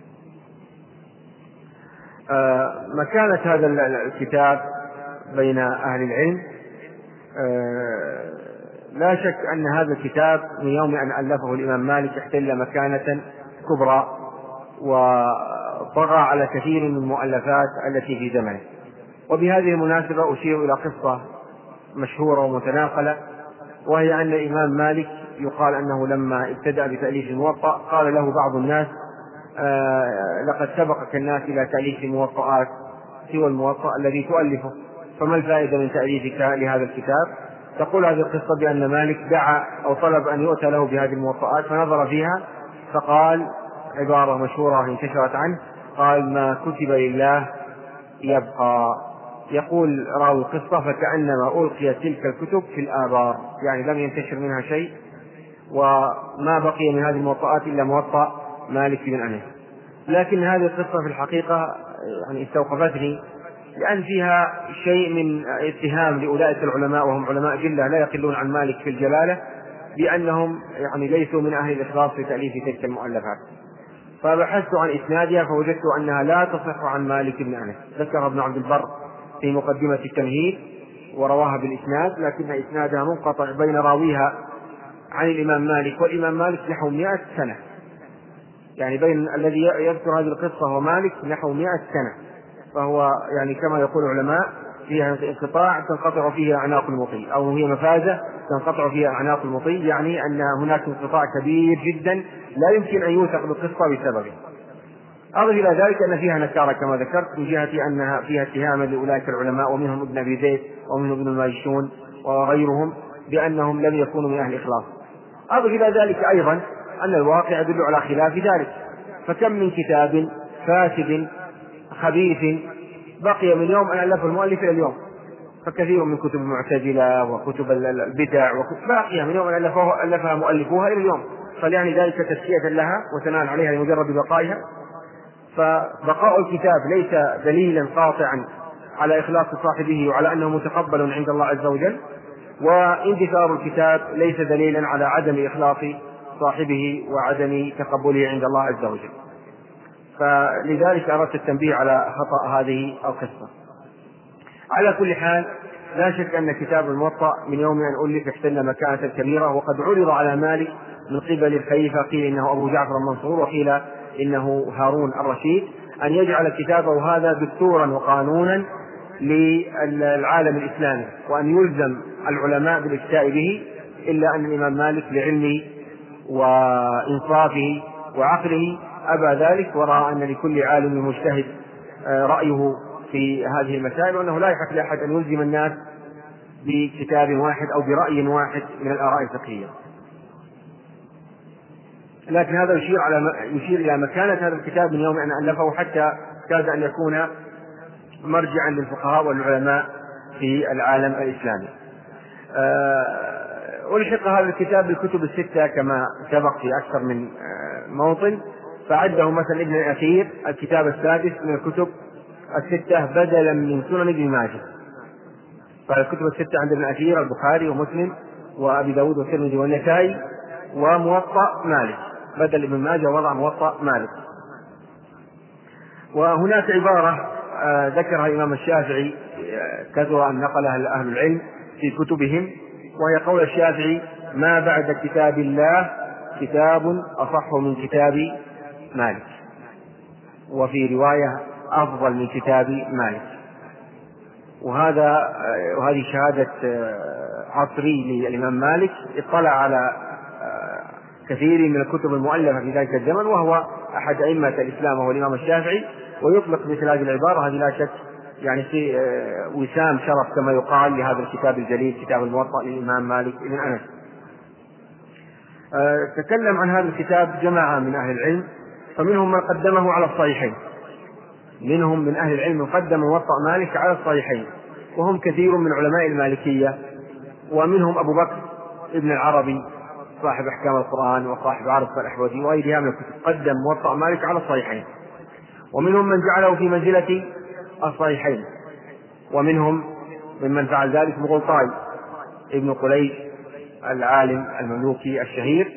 S2: مكانة هذا الكتاب بين أهل العلم، لا شك أن هذا الكتاب من يوم أن ألفه الإمام مالك احتل مكانة كبرى وطغى على كثير من المؤلفات التي في زمنه. وبهذه المناسبة أشير إلى قصة مشهورة ومتناقلة، وهي أن الإمام مالك يقال أنه لما ابتدأ بتأليف الموطأ قال له بعض الناس لقد سبقك الناس إلى تأليف موطئات سوى الموطأ الذي تؤلفه، فما الفائدة من تأليفك لهذا الكتاب؟ تقول هذه القصة بأن مالك دعا أو طلب أن يؤتى له بهذه الموطئات فنظر فيها فقال عبارة مشهورة انتشرت عنه، قال: ما كتب لله يبقى. يقول راوي القصة: فكأنما ألقيت تلك الكتب في الآبار، يعني لم ينتشر منها شيء وما بقي من هذه الموطئات إلا موطأ مالك بن أنس. لكن هذه القصة في الحقيقة يعني استوقفتني، لأن فيها شيء من اتهام لأولئك العلماء وهم علماء جلة لا يقلون عن مالك في الجلالة بأنهم يعني ليسوا من أهل الإخلاص في تأليف تلك المؤلفات. فبحثت عن إسنادها فوجدت أنها لا تصح عن مالك بن أنس. ذكر ابن عبد البر في مقدمة التمهيد ورواها بالإسناد، لكن إسنادها منقطع بين راويها عن الإمام مالك والإمام مالك نحو 100 سنة، يعني بين الذي يذكر هذه القصة ومالك نحو 100 سنة، فهو يعني كما يقول العلماء فيها انقطاع تنقطع فيه أعناق المطي، أو هي مفازة تنقطع فيها أعناق المطي، يعني أن هناك انقطاع كبير جدا لا يمكن أن يوثق بالقصة بسببه. أضف إلى ذلك أن فيها نكارة كما ذكرت من جهة أنها فيها اتهاما لأولئك العلماء ومنهم ابن أبي زيد ومنهم ابن الماجشون وغيرهم بأنهم لم يكونوا من أهل الإخلاص. أضف إلى ذلك أيضا أن الواقع يدل على خلاف ذلك، فكم من كتاب فاسد خبيث بقي من يوم أن ألف المؤلف إلى اليوم، فكثير من كتب المعتزلة وكتب البدع باقية من يوم أن ألفها مؤلفوها إلى اليوم، فليعني ذلك تزكية لها وثناء عليها لمجرد بقائها. فبقاء الكتاب ليس دليلا قاطعا على إخلاص صاحبه وعلى أنه متقبل عند الله عز وجل، واندثار الكتاب ليس دليلا على عدم إخلاص صاحبه وعدم تقبله عند الله عز وجل. فلذلك أردت التنبيه على خطأ هذه القصة. على كل حال لا شك أن كتاب الموطأ من يوم أن ألف احتل مكانة كبيرة، وقد عرض على مالك من قبل الخليفة، قيل إنه أبو جعفر المنصور وقيل إنه هارون الرشيد، أن يجعل كتابه هذا دستورا وقانونا للعالم الإسلامي، وأن يلزم العلماء بالافتاء به، إلا أن الإمام مالك لعلمه وإنصافه وعقله أبى ذلك، ورأى أن لكل عالم مجتهد رأيه في هذه المسائل، وأنه لا يحق لأحد أن يلزم الناس بكتاب واحد أو برأي واحد من الآراء الفقهية. لكن هذا يشير إلى مكانة هذا الكتاب من يوم أن ألفه، حتى كاد أن يكون مرجعا للفقهاء والعلماء في العالم الإسلامي. ألحق هذا الكتاب بالكتب الستة كما سبق في أكثر من موطن، فعده مثلا ابن الأثير الكتاب السادس من الكتب الستة بدلا من سنن ابن ماجه. فالكتب الستة عند ابن الأثير البخاري ومسلم وأبي داود والترمذي والنسائي وموطأ مالك، بدل ابن ماجه وضع موطأ مالك. وهناك عبارة ذكرها الإمام الشافعي كثر أن نقلها أهل العلم في كتبهم، وهي قول الشافعي: ما بعد كتاب الله كتاب أصح من كتاب مالك، وفي رواية أفضل من كتاب مالك. وهذه شهادة عصري للإمام مالك، اطلع على كثير من الكتب المؤلفة في ذلك الزمن، وهو أحد أئمة الإسلام وهو الإمام الشافعي، ويطلق مثل هذه العبارة. هذه لا شك يعني في وسام شرف كما يقال لهذا الكتاب الجليل كتاب الموطأ للإمام مالك بن أنس. تكلم عن هذا الكتاب جماعة من أهل العلم، فمنهم من قدمه على الصحيحين، منهم من أهل العلم من قدم موطأ مالك على الصحيحين، وهم كثير من علماء المالكية، ومنهم أبو بكر ابن العربي صاحب أحكام القرآن وصاحب عرض الأحوذي وغيرها من الكتب قدم موطأ مالك على الصحيحين. ومنهم من جعله في منزلة الصحيحين، ومنهم ممن فعل ذلك مغلطاي ابن قليش العالم المملوكي الشهير،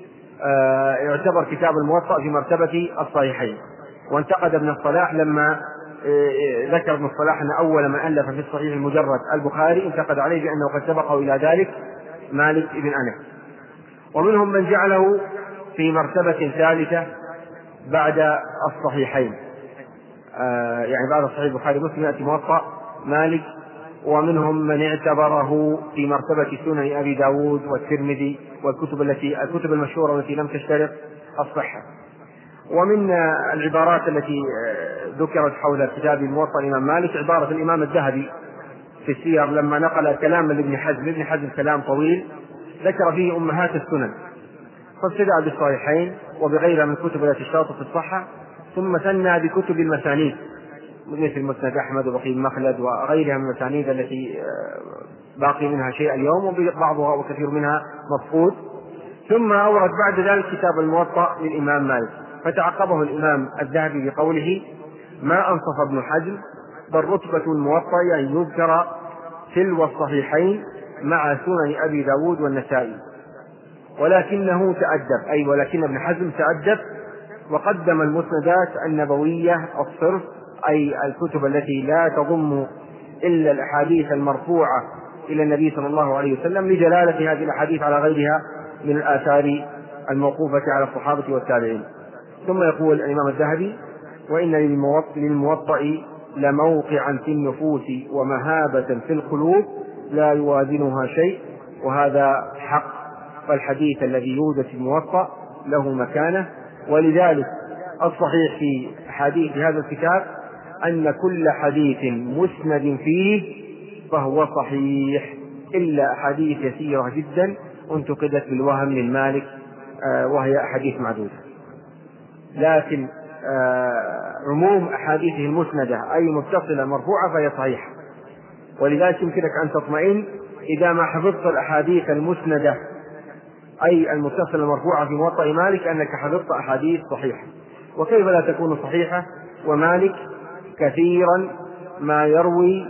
S2: يعتبر كتاب الموطأ في مرتبة الصحيحين. وانتقد ابن الصلاح لما ذكر ابن الصلاح أن أول من ألف في الصحيح المجرد البخاري، انتقد عليه بأنه قد سبقه إلى ذلك مالك بن أنس. ومنهم من جعله في مرتبة ثالثة بعد الصحيحين، يعني بعد صحيح البخاري ومسلم يأتي موطأ مالك. ومنهم من اعتبره في مرتبة سنن أبي داود والترمذي الكتب المشهورة التي لم تشترط الصحة. ومن العبارات التي ذكرت حول كتاب الموطأ الإمام مالك عبارة الإمام الذهبي في السير لما نقل كلام ابن حزم كلام طويل ذكر فيه أمهات السنن، فابتدأ بالصحيحين وبغيرها من الكتب التي اشترطت الصحة، ثم ثنى بكتب المسانيد مثل مسند أحمد وبقي مخلد وغيرها من المسانيد التي باقي منها شيء اليوم وبعضها وكثير منها مفقود، ثم أورد بعد ذلك كتاب الموطأ للإمام مالك. فتعقبه الإمام الذهبي بقوله: ما أنصف ابن حزم، بل رتبة الموطأ أن يذكر تلو الصحيحين مع سنن أبي داود والنسائي، ولكنه تأدب، أي ولكن ابن حزم تأدب وقدم المسندات النبوية الصرف، أي الكتب التي لا تضم إلا الأحاديث المرفوعة إلى النبي صلى الله عليه وسلم لجلالة هذه الأحاديث على غيرها من الآثار الموقوفة على الصحابة والتابعين. ثم يقول الإمام الذهبي: وإن للموطأ لموقعا في النفوس ومهابة في القلوب لا يوازنها شيء، وهذا حق، فالحديث الذي يوجد في الموطأ له مكانة. ولذلك الصحيح في حديث هذا الكتاب أن كل حديث مسند فيه فهو صحيح، إلا أحاديث يسيرة جدا انتقدت بالوهم من مالك وهي أحاديث معدودة، لكن عموم أحاديثه المسندة أي متصلة مرفوعة فهي صحيحة. ولذلك يمكنك أن تطمئن إذا ما حفظت الأحاديث المسندة أي المتصلة المرفوعة في موطأ مالك أنك حفظت أحاديث صحيحة. وكيف لا تكون صحيحة ومالك كثيرا ما يروي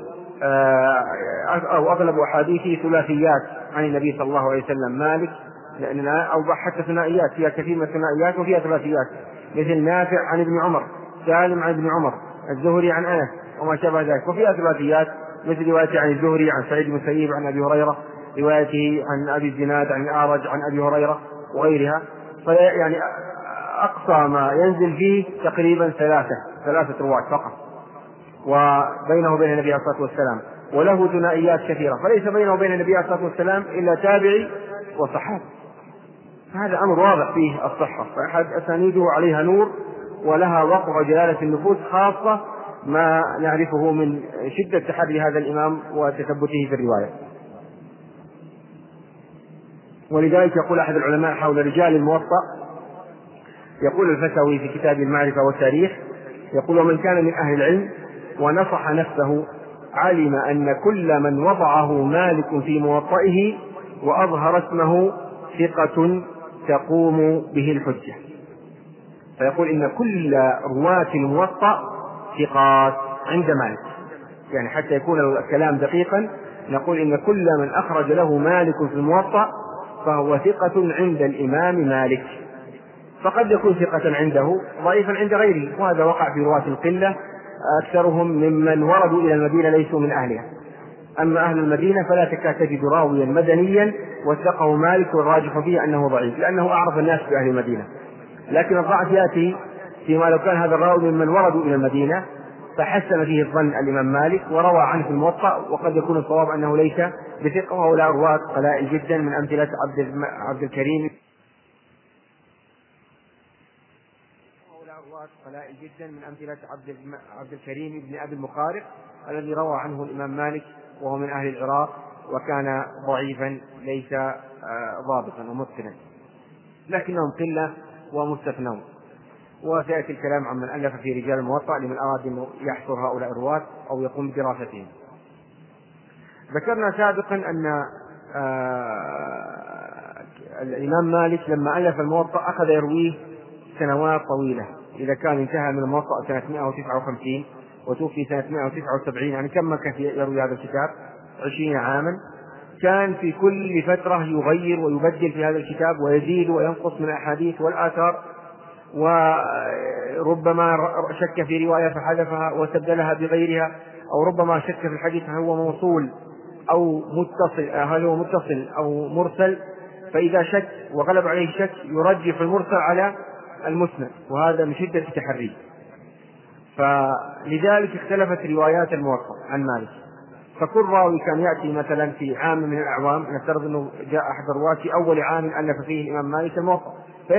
S2: أو أغلب أحاديثه ثلاثيات عن النبي صلى الله عليه وسلم مالك، لأننا أو حتى ثنائيات، فيها كثير من الثنائيات وفيها ثلاثيات، مثل نافع عن ابن عمر، سالم عن ابن عمر، الزهري عن أنس وما شابه ذلك. وفيها ثلاثيات مثل روايته عن الزهري عن سعيد بن المسيب عن أبي هريرة، روايته عن أبي الزناد عن الأعرج عن أبي هريرة وغيرها. فيعني أقصى ما ينزل فيه تقريبا ثلاثة رواة فقط، وبينه وبين النبي عليه الصلاة والسلام، وله ثنائيات كثيرة، فليس بينه وبين النبي عليه الصلاة والسلام إلا تابعي وصحابي. هذا أمر واضح فيه الصحة، فأحد أسانيده عليها نور ولها وقع جلالة النفوس، خاصة ما نعرفه من شدة تحري هذا الإمام وتثبته في الرواية. ولذلك يقول أحد العلماء حول رجال الموطأ، يقول الفتاوي في كتاب المعرفة والتاريخ، يقول: ومن كان من أهل العلم ونصح نفسه علم أن كل من وضعه مالك في موطئه وأظهر اسمه ثقة تقوم به الحجة. فيقول إن كل رواة الموطأ ثقات عند مالك، يعني حتى يكون الكلام دقيقا نقول إن كل من أخرج له مالك في الموطأ فهو ثقة عند الإمام مالك. فقد يكون ثقة عنده ضعيفا عند غيره، وهذا وقع في رواة القلة، أكثرهم ممن وردوا إلى المدينة ليسوا من أهلها. أما أهل المدينة فلا تكاد تجد راويا مدنيا وثقه مالك والراجح فيه أنه ضعيف، لأنه أعرف الناس بأهل المدينة. لكن الضعف يأتي فيما لو كان هذا الراوي ممن وردوا إلى المدينة فحسن فيه الظن الإمام مالك وروى عنه في الموطأ، وقد يكون الصواب أنه ليس بثقة. وهؤلاء الرواة قلائل جدا، من أمثلة عبد الكريم بن أبي المخارق الذي روى عنه الإمام مالك وهو من أهل العراق، وكان ضعيفا ليس ضابطا ومتقنا، لكنهم قلة ومستثنون. وسيأتي الكلام عن من ألف في رجال الموطأ لمن أراد أن يحصر هؤلاء الرواة أو يقوم بدراستهم. ذكرنا سابقا أن الإمام مالك لما ألف الموطأ أخذ يرويه سنوات طويلة. إذا كان انتهى من الموطأ سنة 159 وتوفي سنة 179، يعني كم مكث يروي هذا الكتاب؟ 20 عاما. كان في كل فترة يغير ويبدل في هذا الكتاب ويزيد وينقص من الأحاديث والآثار، وربما شك في رواية فحذفها واستبدلها بغيرها، أو ربما شك في الحديث هل هو موصول أو متصل، هل هو متصل أو مرسل، فإذا شك وغلب عليه الشك يرجح المرسل على المسند، وهذا من شدة التحري. فلذلك اختلفت روايات الموطأ عن مالك. فكل راوي كان يأتي مثلا في عام من الأعوام، نفترض أنه جاء أحد الرواة في أول عام ألف فيه الإمام مالك الموطأ،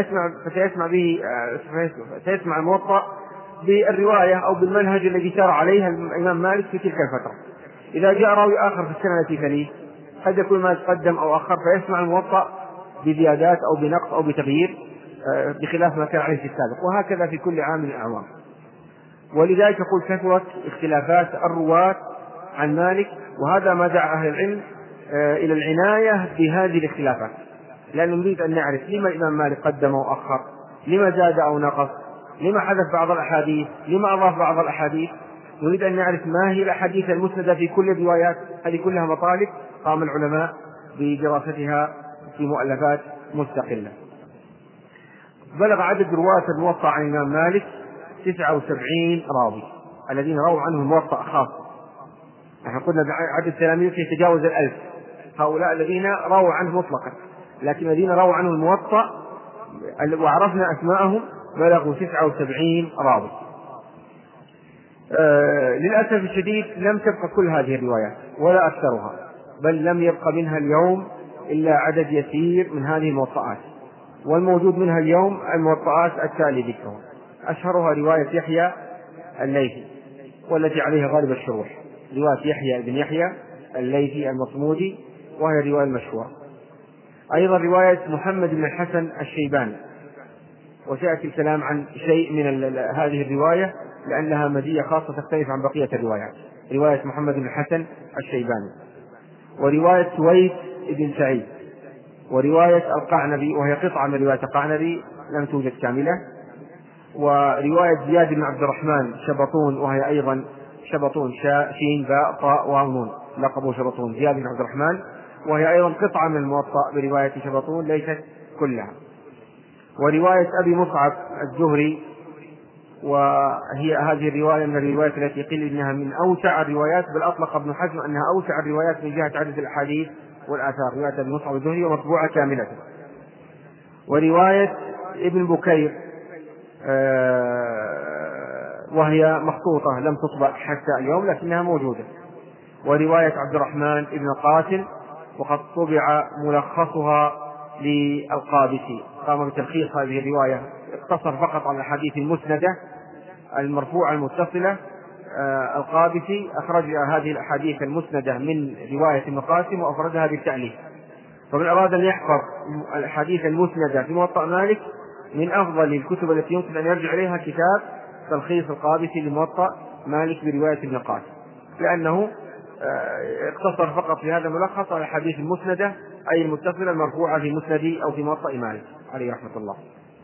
S2: فسيسمع الموطأ بالرواية أو بالمنهج الذي سار عليها الإمام مالك في تلك الفترة. إذا جاء راوي آخر في السنة التي تليه قد يكون ما يتقدم أو أخر، فيسمع الموطأ بزيادات أو بنقص أو بتغيير بخلاف ما كان عليه في السابق، وهكذا في كل عام من الأعوام. ولذلك يقول كثرت اختلافات الرواة عن مالك، وهذا ما دعا أهل العلم إلى العناية بهذه الاختلافات، لأنه نريد أن نعرف لما الإمام مالك قدم وأخر، لما زاد أو نقص، لما حذف بعض الأحاديث، لما أضاف بعض الأحاديث. نريد أن نعرف ما هي الأحاديث المسندة في كل الروايات. هذه كلها مطالب قام العلماء بدراستها في مؤلفات مستقلة. بلغ عدد رواة الموطأ عن الإمام مالك 79 راوي الذين رووا عنه الموطأ خاصة. نحن قلنا عدد تلاميذه يتجاوز 1000، هؤلاء الذين رووا عنه مطلقا، لكن الذين رووا عنه الموطأ وعرفنا أسماءهم بلغوا 79 راوي. للأسف الشديد لم تبقى كل هذه الروايات ولا أكثرها، بل لم يبقى منها اليوم إلا عدد يسير من هذه الموطئات، والموجود منها اليوم الموطئات التالي ذكرها. أشهرها رواية يحيى الليثي، والتي عليها غالب الشروح، رواية يحيى بن يحيى الليثي المصمودي، وهي الرواية المشهورة. أيضا رواية محمد بن الحسن الشيباني، وسيأتي الكلام عن شيء من هذه الرواية لأنها مزية خاصة تختلف عن بقية الروايات. رواية محمد بن الحسن الشيباني، ورواية سويد بن سعيد، ورواية القعنبي وهي قطعة من رواية القعنبي لم توجد كاملة، ورواية زياد بن عبد الرحمن شبطون، وهي أيضا شبطون شين باء طاء واو نون، لقبه شبطون زياد بن عبد الرحمن، وهي أيضا قطعة من الموطأ برواية شبطون ليست كلها. ورواية أبي مصعب الزهري، وهي هذه الرواية من الروايات التي قيل إنها من أوسع الروايات، بل أطلق ابن حزم أنها أوسع الروايات من جهة عدد الأحاديث والآثار، رواية أبي مصعب الزهري ومطبوعة كاملة. ورواية ابن بكير وهي مخطوطة لم تطبع حتى اليوم لكنها موجودة. ورواية عبد الرحمن ابن قاسم، وقد طبع ملخصها للقابسي، قام بتلخيص هذه الرواية، اقتصر فقط على الحديث المسندة المرفوعة المتصلة. القابسي أخرج هذه الأحاديث المسندة من رواية ابن قاسم وأفردها بالتأليف. فمن أراد أن يحفظ الحديث المسندة في موطأ مالك، من أفضل الكتب التي يمكن أن يرجع إليها كتاب تلخيص القابسي لموطأ مالك برواية ابن قاسم، لأنه اقتصر فقط في هذا الملخص على الحديث المسندة أي المتصلة المرفوعة في مسند أو في موطأ مالك عليه رحمة الله.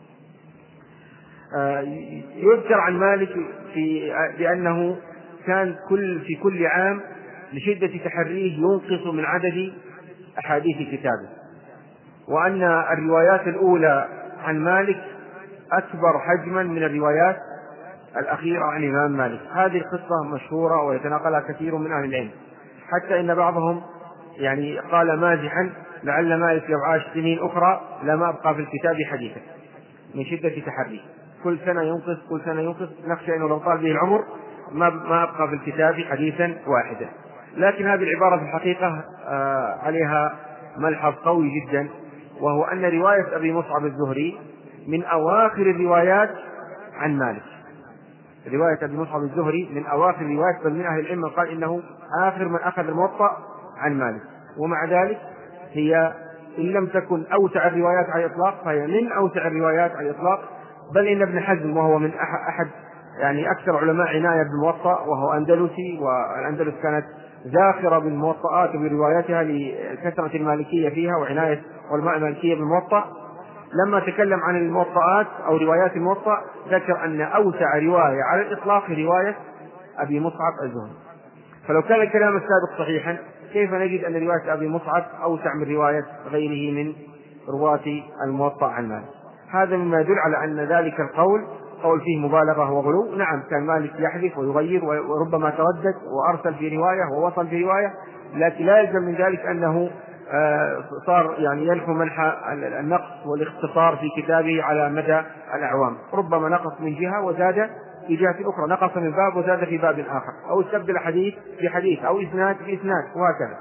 S2: يذكر عن مالك بأنه كان في كل عام لشدة تحريه ينقص من عدد أحاديث كتابه، وأن الروايات الأولى عن مالك أكبر حجما من الروايات الأخيرة عن الإمام مالك. هذه القصة مشهورة ويتناقلها كثير من أهل العلم، حتى إن بعضهم يعني قال مازحا لعل مالك لو عاش سنين أخرى لما أبقى في الكتاب حديثا من شدة تحريه، كل سنة ينقص، نخشى أنه لو طال به العمر ما أبقى في الكتاب حديثا واحدا. لكن هذه العبارة في الحقيقة عليها ملحظ قوي جدا، وهو أن رواية أبي مصعب الزهري من أواخر الروايات عن مالك. رواية أبي مصعب الزهري من أواخر الروايات، بل من أهل العلم قال إنه آخر من أخذ الموطأ عن مالك، ومع ذلك هي إن لم تكن أوسع الروايات على الإطلاق فهي من أوسع الروايات على الإطلاق، بل إن ابن حزم وهو من أحد يعني أكثر علماء عناية بالموطأ، وهو أندلسي، والأندلس كانت زاخرة بالموطئات وبرواياتها لكثرة المالكية فيها وعناية علماء المالكية بالموطأ، لما تكلم عن الموطئات أو روايات الموطأ ذكر أن أوسع رواية على الإطلاق رواية أبي مصعب الزهري. فلو كان الكلام السابق صحيحا كيف نجد أن رواية أبي مصعب أوسع من رواية غيره من رواة الموطأ عن مالك؟ هذا مما يدل على أن ذلك القول قول فيه مبالغة وغلو. نعم كان مالك يحذف ويغير وربما تردد وأرسل في رواية ووصل في رواية، لكن لا يلزم من ذلك أنه صار يعني يلحو منح النقص والاختصار في كتابه على مدى الأعوام. ربما نقص من جهة وزاد في جهة أخرى، نقص من باب وزاد في باب آخر، أو استبدل حديث في حديث أو إسناد في إسناد، وهكذا.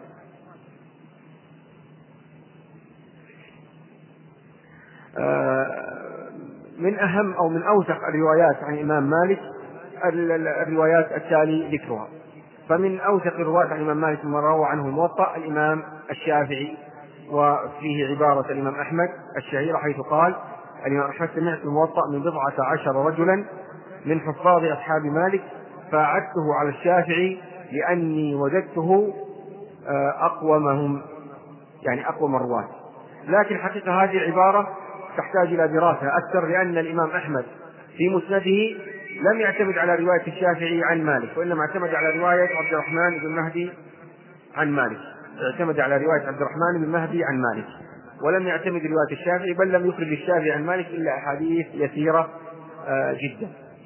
S2: من أهم أو من أوثق الروايات عن الإمام مالك الروايات التالي ذكرها. فمن أوثق الروايات عن الإمام مالك من روى عنه الموطأ الإمام الشافعي، وفيه عبارة الإمام أحمد الشهيرة حيث قال الإمام أحمد: سمعت الموطأ من 14 رجلا من حفاظ أصحاب مالك فأعدته على الشافعي لأني وجدته أقومهم، يعني أقوم الرواة. لكن حقيقة هذه العبارة تحتاج إلى دراسة أكثر، لأن الإمام أحمد في مسنده لم يعتمد على رواية الشافعي عن مالك، وإنما اعتمد على رواية عبد الرحمن بن مهدي عن مالك، اعتمد على رواية عبد الرحمن بن مهدي عن مالك، ولم يعتمد رواية الشافعي، بل لم يخرج الشافعي عن مالك إلا أحاديث يسيرة جدا.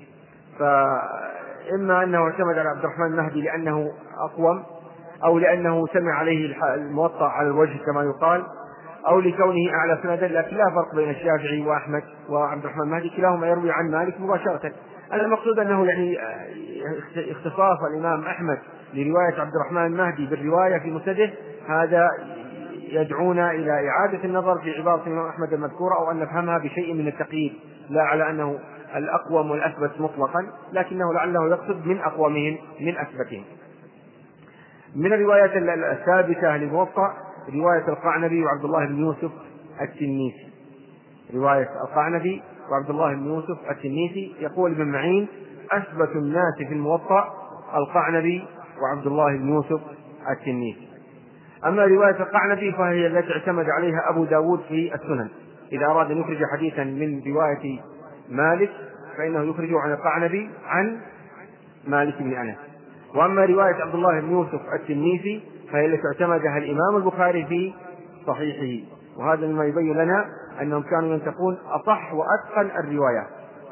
S2: فإما أنه اعتمد على عبد الرحمن المهدي لأنه أقوم، أو لأنه سمع عليه الموطأ على الوجه كما يقال، أو لكونه أعلى سندا. لكن لا فرق بين الشافعي وأحمد وعبد الرحمن المهدي، كلاهما يروي عن مالك مباشرة. المقصود أنه يعني اختصاص الإمام أحمد لرواية عبد الرحمن المهدي بالرواية في مسنده هذا يدعونا إلى إعادة النظر في عبارة الإمام أحمد المذكورة، أو أن نفهمها بشيء من التقييد، لا على أنه الأقوم والأثبت مطلقا، لكنه لعله يقصد من أقومهم من أثبتهم. من الروايات الثابتة للموطأ رواية القعنبي وعبد الله بن يوسف التنيسي. رواية القعنبي وعبد الله بن يوسف التنيسي. يقول ابن معين: أثبت الناس في الموطأ القعنبي وعبد الله بن يوسف التنيسي. أما رواية القعنبي فهي التي اعتمد عليها أبو داود في السنن، إذا أراد أن يخرج حديثا من رواية مالك فإنه يخرجه عن القعنبي عن مالك بن أنس. وأما رواية عبد الله بن يوسف التنيسي فهي التي اعتمدها الإمام البخاري في صحيحه، وهذا مما يبين لنا أنهم كانوا ينتقون أصح وأتقن الروايات.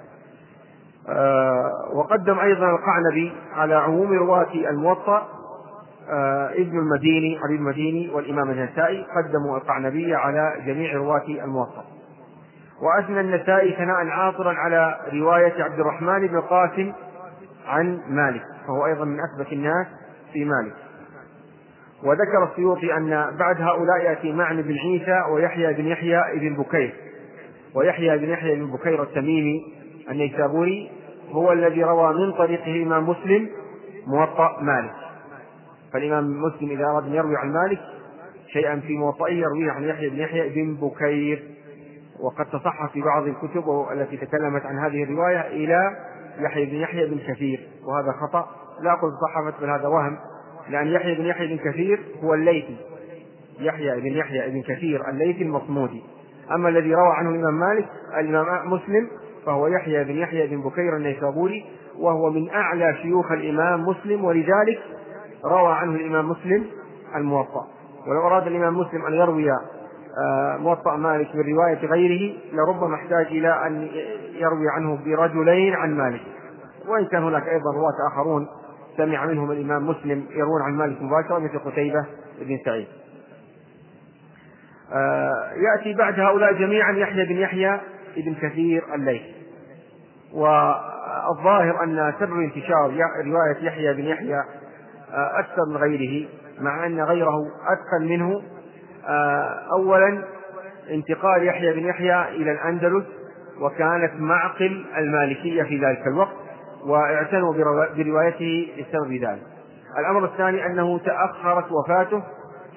S2: وقدم أيضا القعنبي على عموم رواة الموطأ ابن المديني علي المديني والإمام النسائي، قدموا القعنبي على جميع رواة الموطأ. وأثنى النسائي ثناء عاطرا على رواية عبد الرحمن بن القاسم عن مالك، فهو أيضا من أثبت الناس في مالك. وذكر السيوطي أن بعد هؤلاء يأتي معن بن عيسى ويحيى بن يحيى بن بكير، ويحيى بن يحيى بن بكير التميمي النيسابوري هو الذي روى من طريقه الإمام مسلم موطأ مالك. فالإمام مسلم إذا أراد أن يروي عن مالك شيئا في موطئه يرويه عن يحيى بن يحيى بن بكير، وقد تصحح في بعض الكتب التي تكلمت عن هذه الرواية إلى يحيى بن يحيى بن كثير، وهذا خطأ، لا أقول صحفت بل هذا وهم، لأن يحيى بن يحيى بن كثير هو الليثي، يحيى بن يحيى بن كثير الليثي المصمودي. أما الذي روى عنه الإمام مالك الإمام مسلم فهو يحيى بن يحيى بن بكير النيسابوري، وهو من أعلى شيوخ الإمام مسلم، ولذلك روى عنه الإمام مسلم الموطأ. ولو أراد الإمام مسلم أن يروي موطأ مالك من رواية غيره لربما احتاج إلى أن يروي عنه برجلين عن مالك، وإن كان هناك أيضا رواة آخرون سمع منهم الإمام مسلم يروون عن مالك مباشرة مثل قتيبة بن سعيد. يأتي بعد هؤلاء جميعا يحيى بن يحيى بن كثير الليثي. والظاهر أن سر انتشار رواية يحيى بن يحيى أكثر من غيره، مع أن غيره أتقن منه. أولا انتقال يحيى بن يحيى إلى الأندلس، وكانت معقل المالكية في ذلك الوقت، واعتنوا بروايته بسبب ذلك. الأمر الثاني أنه تأخرت وفاته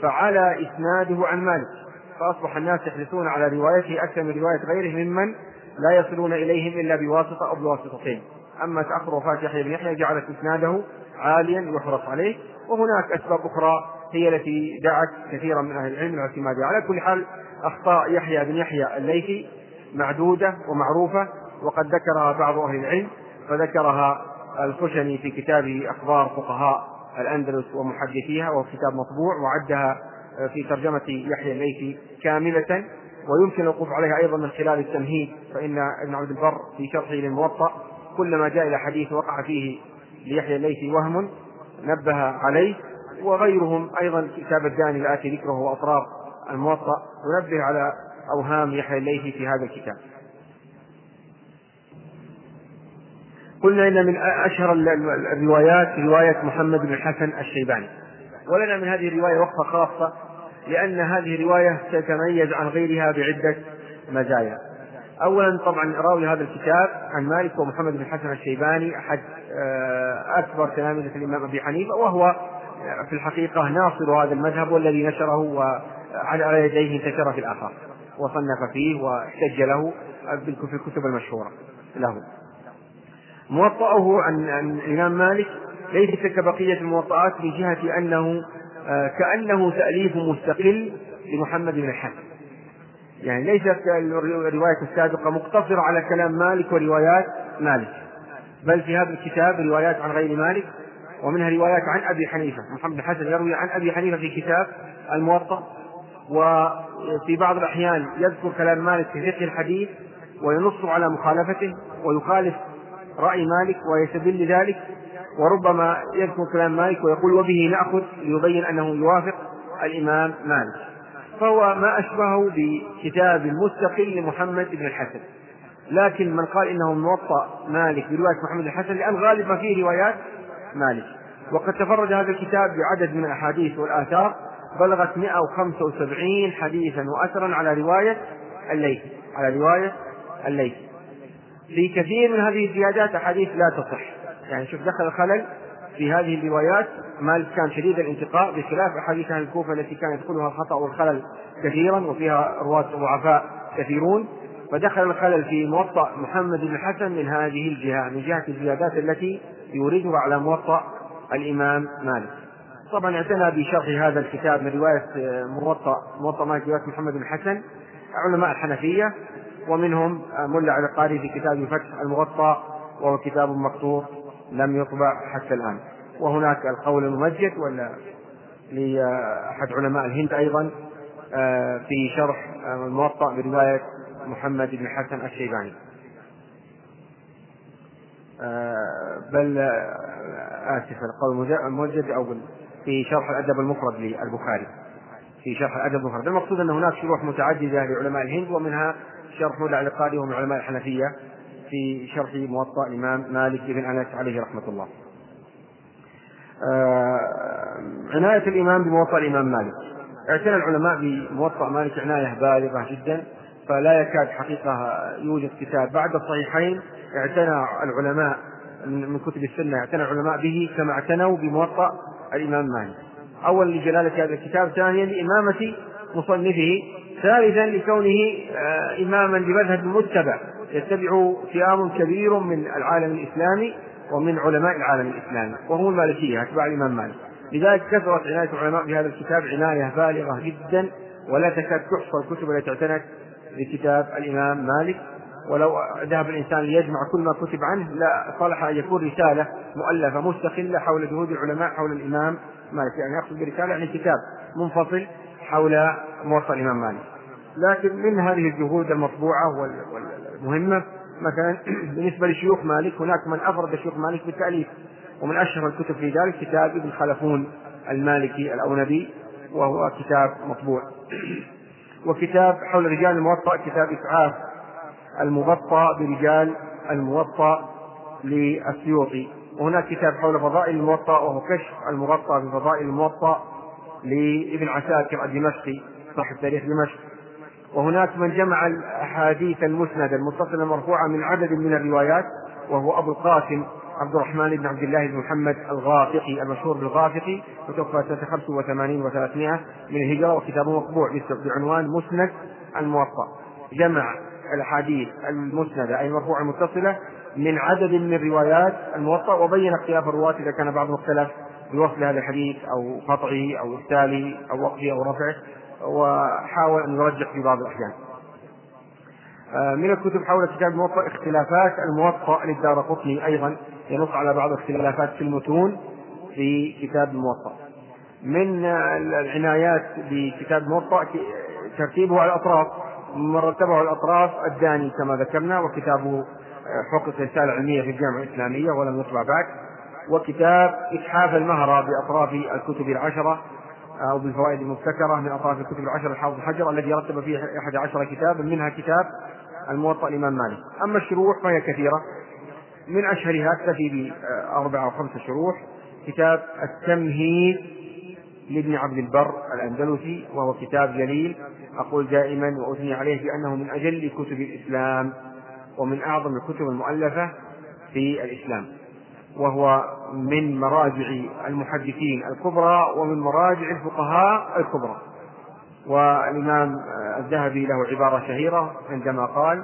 S2: فعلى إسناده عن مالك، فأصبح الناس يحرصون على روايته أكثر من رواية غيره ممن لا يصلون إليهم إلا بواسطة أو بواسطتين. أما تأخر وفاة يحيى بن يحيى جعلت إسناده عاليا يحرص عليه، وهناك أسباب أخرى هي التي دعت كثيرا من أهل العلم الاعتماد. على كل حال أخطاء يحيى بن يحيى الليثي معدودة ومعروفة، وقد ذكرها بعض أهل العلم، فذكرها الخشني في كتابه أخبار فقهاء الأندلس ومحدثيها، وهو كتاب مطبوع، وعدها في ترجمة يحيى الليثي كاملة، ويمكن الوقوف عليها أيضا من خلال التمهيد، فإن ابن عبد البر في شرحه للموطأ كلما جاء إلى حديث وقع فيه ليحيى الليثي وهم نبه عليه، وغيرهم أيضا كتاب الداني الآتي ذكره وأطراف الموطأ ينبه على أوهام يحيى الليثي في هذا الكتاب. قلنا إن من أشهر الروايات رواية محمد بن الحسن الشيباني، ولنا من هذه الرواية وقفة خاصة، لأن هذه الرواية تتميز عن غيرها بعدة مزايا. أولا طبعا راوي هذا الكتاب عن مالك ومحمد بن الحسن الشيباني أحد أكبر تلامذة الإمام أبي حنيفة، وهو في الحقيقة ناصر هذا المذهب والذي نشره وعلى يديه انتشر في الآفاق وصنف فيه واحتج له في الكتب المشهورة له. موطأه عن الإمام مالك ليس كبقية الموطئات من جهة أنه كأنه تأليف مستقل لمحمد بن الحسن، يعني ليست الرواية السابقة مقتصرة على كلام مالك وروايات مالك، بل في هذا الكتاب روايات عن غير مالك، ومنها روايات عن أبي حنيفة. محمد بن الحسن يروي عن أبي حنيفة في كتاب الموطأ، وفي بعض الأحيان يذكر كلام مالك في فقه الحديث وينص على مخالفته ويخالف رأي مالك ويستدل ذلك، وربما يذكر كلام مالك ويقول وبه نأخذ ليبين أنه يوافق الإمام مالك، فهو ما أشبهه بكتاب مستقل لمحمد بن الحسن. لكن من قال إنه موطأ مالك برواية محمد بن الحسن لأن غالب ما فيه روايات مالك، وقد تفرد هذا الكتاب بعدد من الأحاديث والآثار بلغت 175 حديثا وأثرا على رواية الليثي. في كثير من هذه الزيادات أحاديث لا تصح، يعني شوف دخل الخلل في هذه الروايات. مالك كان شديد الانتقاء بخلاف أحاديث أهل الكوفة التي كان يدخلها الخطأ والخلل كثيرا وفيها رواة ضعفاء كثيرون، فدخل الخلل في موطأ محمد بن الحسن من هذه الجهة، من جهة الزيادات التي يوردها على موطأ الإمام مالك. طبعا اعتنى بشرح هذا الكتاب من رواية موطأ مالك رواية محمد بن الحسن علماء الحنفية، ومنهم ملا عبقاري في كتاب فتح المغطى، وهو كتاب مكتوب لم يطبع حتى الآن. وهناك القول الممجد ولا لأحد علماء الهند أيضا في شرح الموطأ برواية محمد بن الحسن الشيباني، بل آسف القول الممجد أو في شرح الأدب المفرد للبخاري، في شرح الأدب المفرد. المقصود أن هناك شروح متعددة لعلماء الهند، ومنها شرح ملا عبقاري ومن علماء الحنفية في شرح موطأ الإمام مالك بن أنس عليه رحمة الله. عناية الإمام بموطأ الإمام مالك، اعتنى العلماء بموطأ مالك عناية بالغة جدا، فلا يكاد حقيقة يوجد كتاب بعد الصحيحين اعتنى العلماء من كتب السنة اعتنى العلماء به كما اعتنوا بموطأ الإمام مالك. أولا لجلالة هذا الكتاب، ثانيا لإمامة مصنفه، ثالثا لكونه إماما بمذهب متبع يتبع فئام كبير من العالم الإسلامي ومن علماء العالم الإسلامي، وهم المالكية أتباع الإمام مالك. لذلك كثرت عناية العلماء بهذا الكتاب عناية بالغة جدا، ولا تكاد تحصى الكتب التي اعتنت بكتاب الإمام مالك. ولو ذهب الإنسان ليجمع كل ما كتب عنه لا صلح أن يكون رسالة مؤلفة مستقلة حول جهود العلماء حول الإمام مالك، يعني يقصد برسالة يعني كتاب منفصل حول موطأ الإمام مالك. لكن من هذه الجهود المطبوعة والمهمة مثلا بالنسبة لشيوخ مالك هناك من أفرد شيوخ مالك بالتأليف، ومن أشهر الكتب في ذلك كتاب ابن خلفون المالكي الأونبي، وهو كتاب مطبوع. وكتاب حول رجال الموطأ كتاب إسعاف المبطأ برجال الموطأ للسيوطي. وهناك كتاب حول فضائل الموطأ وهو كشف المغطى بفضائل الموطأ لابن عساكر الدمشقي صاحب تاريخ دمشق. وهناك من جمع الأحاديث المسندة المتصلة المرفوعة من عدد من الروايات، وهو أبو القاسم عبد الرحمن بن عبد الله بن محمد الغافقي المشهور بالغافقي، وتوفى سنة 85 و300 من الهجرة، وكتابه مطبوع بعنوان مسند الموطأ. جمع الأحاديث المسندة أي المرفوعة المتصلة من عدد من روايات الموطأ، وبين اختلاف الرواة إذا كان بعضهم اختلف بوصل هذا الحديث أو قطعه أو إرساله أو وقفه أو رفعه، وحاول أن يرجح في بعض الأحيان. من الكتب حول كتاب الموطأ اختلافات الموطأ للدارقطني، أيضا ينص على بعض الاختلافات في المتون في كتاب الموطأ. من العنايات بكتاب الموطأ ترتيبه على الأطراف، من رتبه على الأطراف الداني كما ذكرنا، وكتابه حقق رسالة علمية في الجامعة الإسلامية ولم يطبع بعد، وكتاب إتحاف المهرة بأطراف الكتب العشرة أو بالفوائد المبتكرة من أطراف الكتب العشرة الحافظ حجر الذي رتب فيه 11 كتابا منها كتاب الموطأ الإمام مالك. أما الشروح فهي كثيرة، من أشهرها أكتفي ب4 أو 5 شروح. كتاب التمهيد لابن عبد البر الأندلسي، وهو كتاب جليل أقول دائما وأثني عليه بأنه من أجل كتب الإسلام ومن أعظم الكتب المؤلفة في الإسلام، وهو من مراجع المحدثين الكبرى ومن مراجع الفقهاء الكبرى. والإمام الذهبي له عبارة شهيرة عندما قال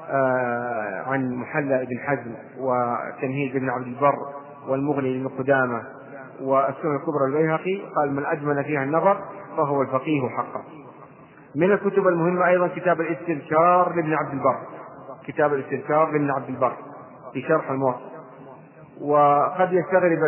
S2: عن محلى ابن حزم وتمهيد ابن عبد البر والمغني لابن قدامة والسنن الكبرى البيهقي، قال من أجمل فيها النظر فهو الفقيه حقا. من الكتب المهمة أيضا كتاب الاستذكار لابن عبد البر، كتاب الاستذكار لابن عبد البر في شرح الموطأ. وقد يستغرب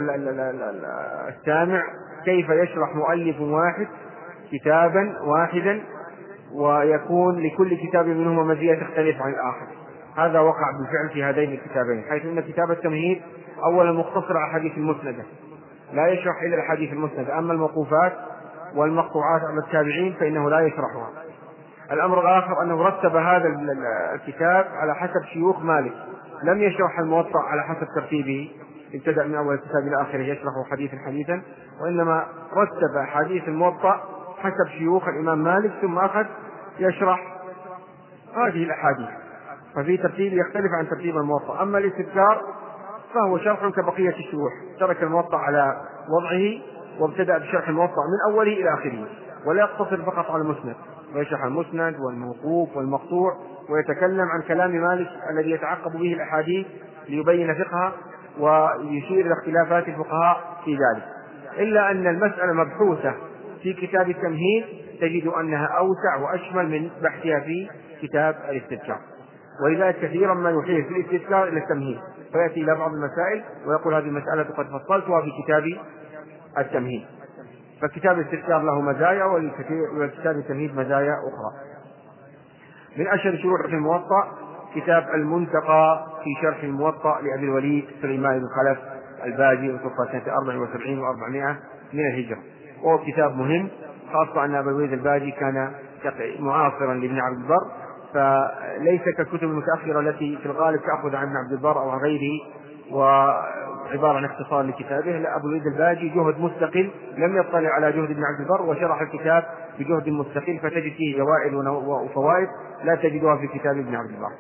S2: السامع كيف يشرح مؤلف واحد كتابا واحدا ويكون لكل كتاب منهما مزية تختلف عن الآخر. هذا وقع بالفعل في هذين الكتابين، حيث أن كتاب التمهيد أولا مختصر على الحديث المسندة لا يشرح إلا الحديث المسندة، أما الموقوفات والمقطوعات على التابعين فإنه لا يشرحها. الأمر الآخر أنه رتب هذا الكتاب على حسب شيوخ مالك، لم يشرح الموطأ على حسب ترتيبه ابتدأ من أول الكتاب إلى آخره يشرح حديثا حديثا، وإنما رتب حديث الموطأ حسب شيوخ الإمام مالك ثم أخذ يشرح هذه الأحاديث، ففي ترتيب يختلف عن ترتيب الموطأ. أما الاستذكار فهو شرح كبقية الشروح، ترك الموطأ على وضعه وابتدأ بشرح الموطأ من أوله إلى آخره، ولا يقتصر فقط على المسند، ويشرح المسند والموقوف والمقطوع، ويتكلم عن كلام مالك الذي يتعقب به الأحاديث ليبين فقهها ويشير إلى اختلافات الفقهاء في ذلك. إلا أن المسألة مبحوثة في كتاب التمهيد تجد أنها أوسع وأشمل من بحثها في كتاب الاستذكار، ولذلك كثيرا ما يحيل في الاستذكار إلى التمهيد فيأتي إلى بعض المسائل ويقول هذه المسألة قد فصلتها في كتاب التمهيد. فكتاب الاستذكار له مزايا ولكتاب التمهيد مزايا أخرى. من أشهر شروح في الموطأ كتاب المنتقى في شرح الموطأ لأبي الوليد سليمان بن خلف الباجي وتوفى سنة 74 و400 من الهجرة، وهو كتاب مهم، خاصة أن أبا الوليد الباجي كان معاصرا لابن عبد البر، فليس كالكتب المتأخرة التي في الغالب تأخذ عن ابن عبد البر أو عن غيره وعبارة عن اختصار لكتابه. لا، أبو الوليد الباجي جهد مستقل لم يطلع على جهد ابن عبد البر وشرح الكتاب بجهد مستقل، فتجد فيه جوائز وفوائد لا تجدها في كتاب ابن عبد البر.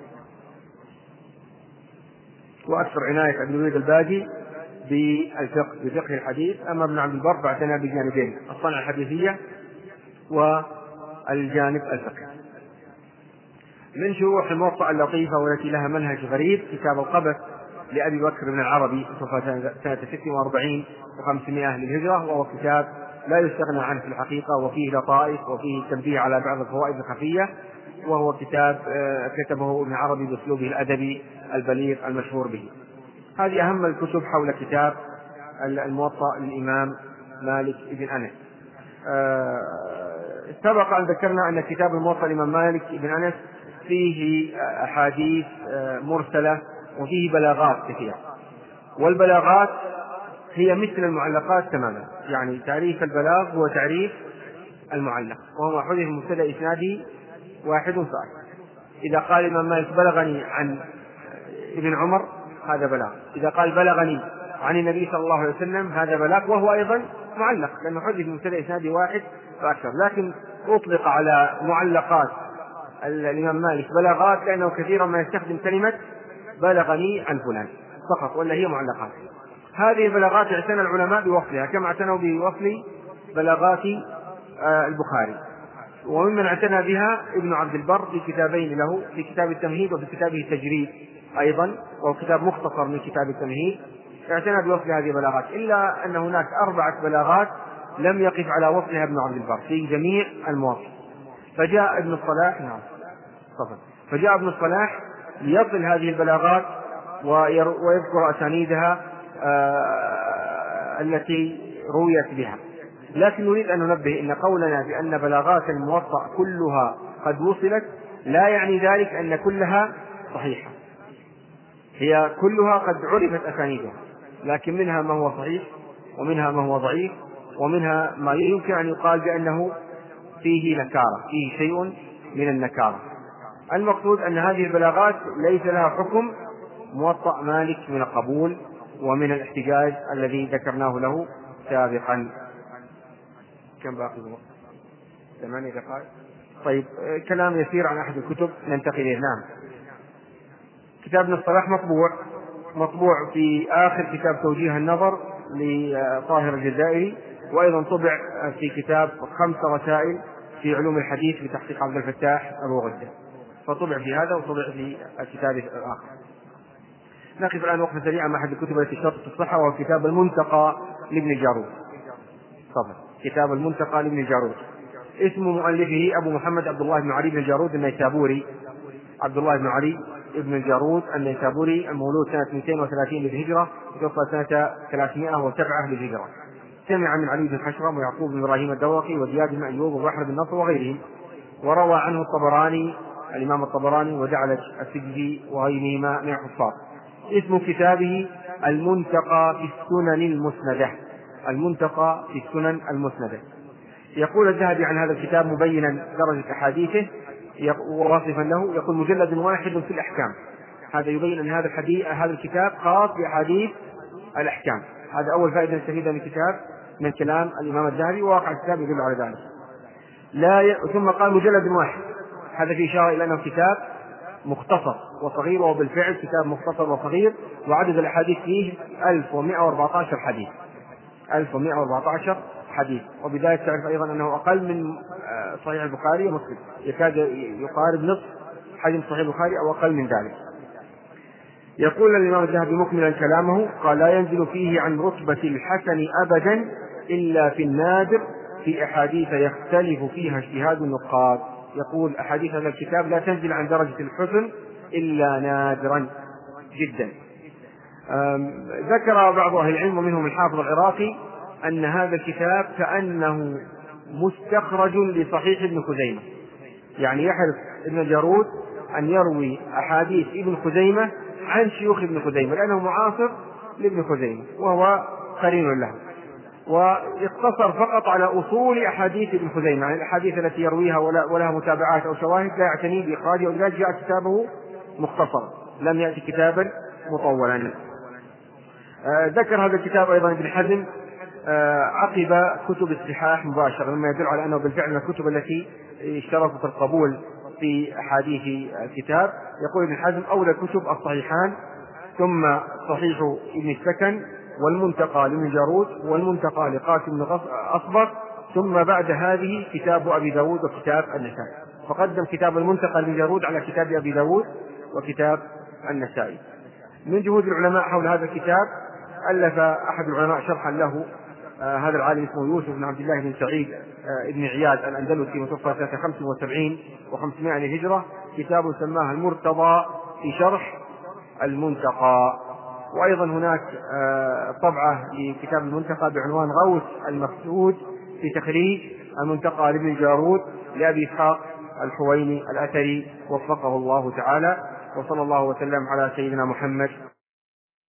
S2: وأكثر عناية أبو الوليد الباجي بفقه الحديث، أما ابن عبد البر فاعتنى بجانبين، الصنعة الحديثية والجانب الفقهي. من شروح الموطأ اللطيفة والتي لها منهج غريب كتاب القبس لأبي بكر بن العربي توفى سنة 46 و500 للهجرة، وهو كتاب لا يستغنى عنه في الحقيقة، وفيه لطائف وفيه تنبيه على بعض الفوائد الخفية، وهو كتاب كتبه ابن عربي بأسلوبه الأدبي البليغ المشهور به. هذه أهم الكتب حول كتاب الموطأ للإمام مالك بن أنس. سبق أن ذكرنا أن كتاب الموطأ للإمام مالك بن أنس فيه أحاديث مرسلة وفيه بلاغات كثيرة، والبلاغات هي مثل المعلقات تماما، يعني تعريف البلاغ هو تعريف المعلق، وهو ما حذف مبتدأ إسناده واحد صحيح. إذا قال الإمام مالك بلغني عن ابن عمر هذا بلاغ، إذا قال بلغني عن النبي صلى الله عليه وسلم هذا بلاغ، وهو أيضا معلق لأنه حذف مبتدأ إسناده واحد فأكثر. لكن أطلق على معلقات الإمام مالك بلاغات لأنه كثيرا ما يستخدم كلمة بلغني عن فلان فقط، ولا هي معلقات. هذه البلاغات اعتنى العلماء بوصلها كما اعتنوا بوصل بلاغات البخاري، وممن اعتنى بها ابن عبد البر في كتابين له، في كتاب التمهيد وفي كتابه التجريد أيضا، وهو كتاب مختصر من كتاب التمهيد، اعتنى بوصل هذه البلاغات، إلا أن هناك 4 بلاغات لم يقف على وصلها ابن عبد البر في جميع المواقف. فجاء ابن الصلاح ليصل هذه البلاغات ويذكر أسانيدها التي رويت بها. لكن نريد أن ننبه أن قولنا بأن بلاغات الموطأ كلها قد وصلت لا يعني ذلك أن كلها صحيحة، هي كلها قد عرفت أسانيدها، لكن منها ما هو صحيح ومنها ما هو ضعيف ومنها ما يمكن أن يقال بأنه فيه نكارة، فيه شيء من النكارة. المقصود أن هذه البلاغات ليس لها حكم موطأ مالك من القبول ومن الاحتجاج الذي ذكرناه له سابقا. كم باقي الوقت؟ 8 دقائق. طيب، كلام يسير عن أحد الكتب ننتقل إليه. نعم، كتاب ابن الصلاح مطبوع في آخر كتاب توجيه النظر لطاهر الجزائري، وأيضا طبع في كتاب 5 رسائل في علوم الحديث بتحقيق عبد الفتاح أبو غدة، فطبع في هذا وطبع في الكتاب الآخر. نقف الآن وقفة سريعة مع أحد الكتب التي شرطت الصحة، وهو كتاب المنتقى لابن جارود. كتاب المنتقى لابن جارود، اسم مؤلفه أبو محمد عبد الله بن علي بن جارود النيسابوري، عبد الله بن علي بن جارود النيسابوري، المولود سنة 230 للهجرة، توفى سنة 307 للهجرة. سمع من علي بن حشرم ويعقوب بن إبراهيم الدورقي وزياد بن أيوب وبحر بن نصر وغيرهم، وروى عنه الطبراني الإمام الطبراني ودعلج السجزي وغيرهما من الحفاظ. اسم كتابه المنتقى في السنن المسندة، المنتقى في السنن المسندة. يقول الذهبي عن هذا الكتاب مبينا درجة أحاديثه وواصفا له، يقول مجلد واحد في الأحكام. هذا يبين أن هذا الكتاب خاص بأحاديث الأحكام. هذا أول فائدة نستفيدها من الكتاب من كلام الإمام الذهبي، وواقع الكتاب يدل على ذلك. ثم قال مجلد واحد، هذا في إشارة إلى أنه كتاب مختصر وصغير، وبالفعل كتاب مختصر وصغير، وعدد الأحاديث فيه 1114 حديث، 1114 حديث، وبذلك تعرف أيضا أنه أقل من صحيح البخاري ومسلم، يكاد يقارب نصف حجم صحيح البخاري أو أقل من ذلك. يقول الإمام الذهبي مكملا كلامه، قال لا ينزل فيه عن رتبة الحسن أبدا إلا في النادر، في أحاديث يختلف فيها اجتهاد النقاد. يقول أحاديث هذا الكتاب لا تنزل عن درجة الحسن إلا نادرا جدا. ذكر بعض أهل العلم ومنهم الحافظ العراقي أن هذا الكتاب كأنه مستخرج لصحيح ابن خزيمة، يعني يحرص ابن جارود أن يروي أحاديث ابن خزيمة عن شيوخ ابن خزيمة، لأنه معاصر لابن خزيمة وهو قرين له، ويقتصر فقط على أصول أحاديث ابن خزيمة، يعني الأحاديث التي يرويها ولها متابعات أو شواهد لا يعتني بإخراجها، ولذلك جاء كتابه مختصر، لم يأتي كتابا مطولا. ذكر هذا الكتاب أيضا ابن حزم عقب كتب الصحاح مباشرة، مما يدل على أنه بالفعل من الكتب التي اشترطت القبول في أحاديث الكتاب. يقول ابن حزم أولى الكتب الصحيحان، ثم صحيح ابن السكن، والمنتقى لابن جارود، والمنتقى لقاسم بن أصبر، ثم بعد هذه كتاب أبي داود وكتاب النسائي، فقدم كتاب المنتقى لابن جارود على كتاب أبي داود وكتاب النسائي. من جهود العلماء حول هذا الكتاب ألف أحد العلماء شرحا له، هذا العالم اسمه يوسف بن عبد الله بن سعيد ابن عياد الأندلسي، متوفى سنة 75 و500 للهجرة، كتاب سماه المرتضى في شرح المنتقى. وأيضا هناك طبعة لكتاب المنتقى بعنوان غوث المقصود في تخريج المنتقى لابن جارود لأبي إسحاق الحويني الأثري، وفقه الله تعالى. وصلى الله وسلم على سيدنا محمد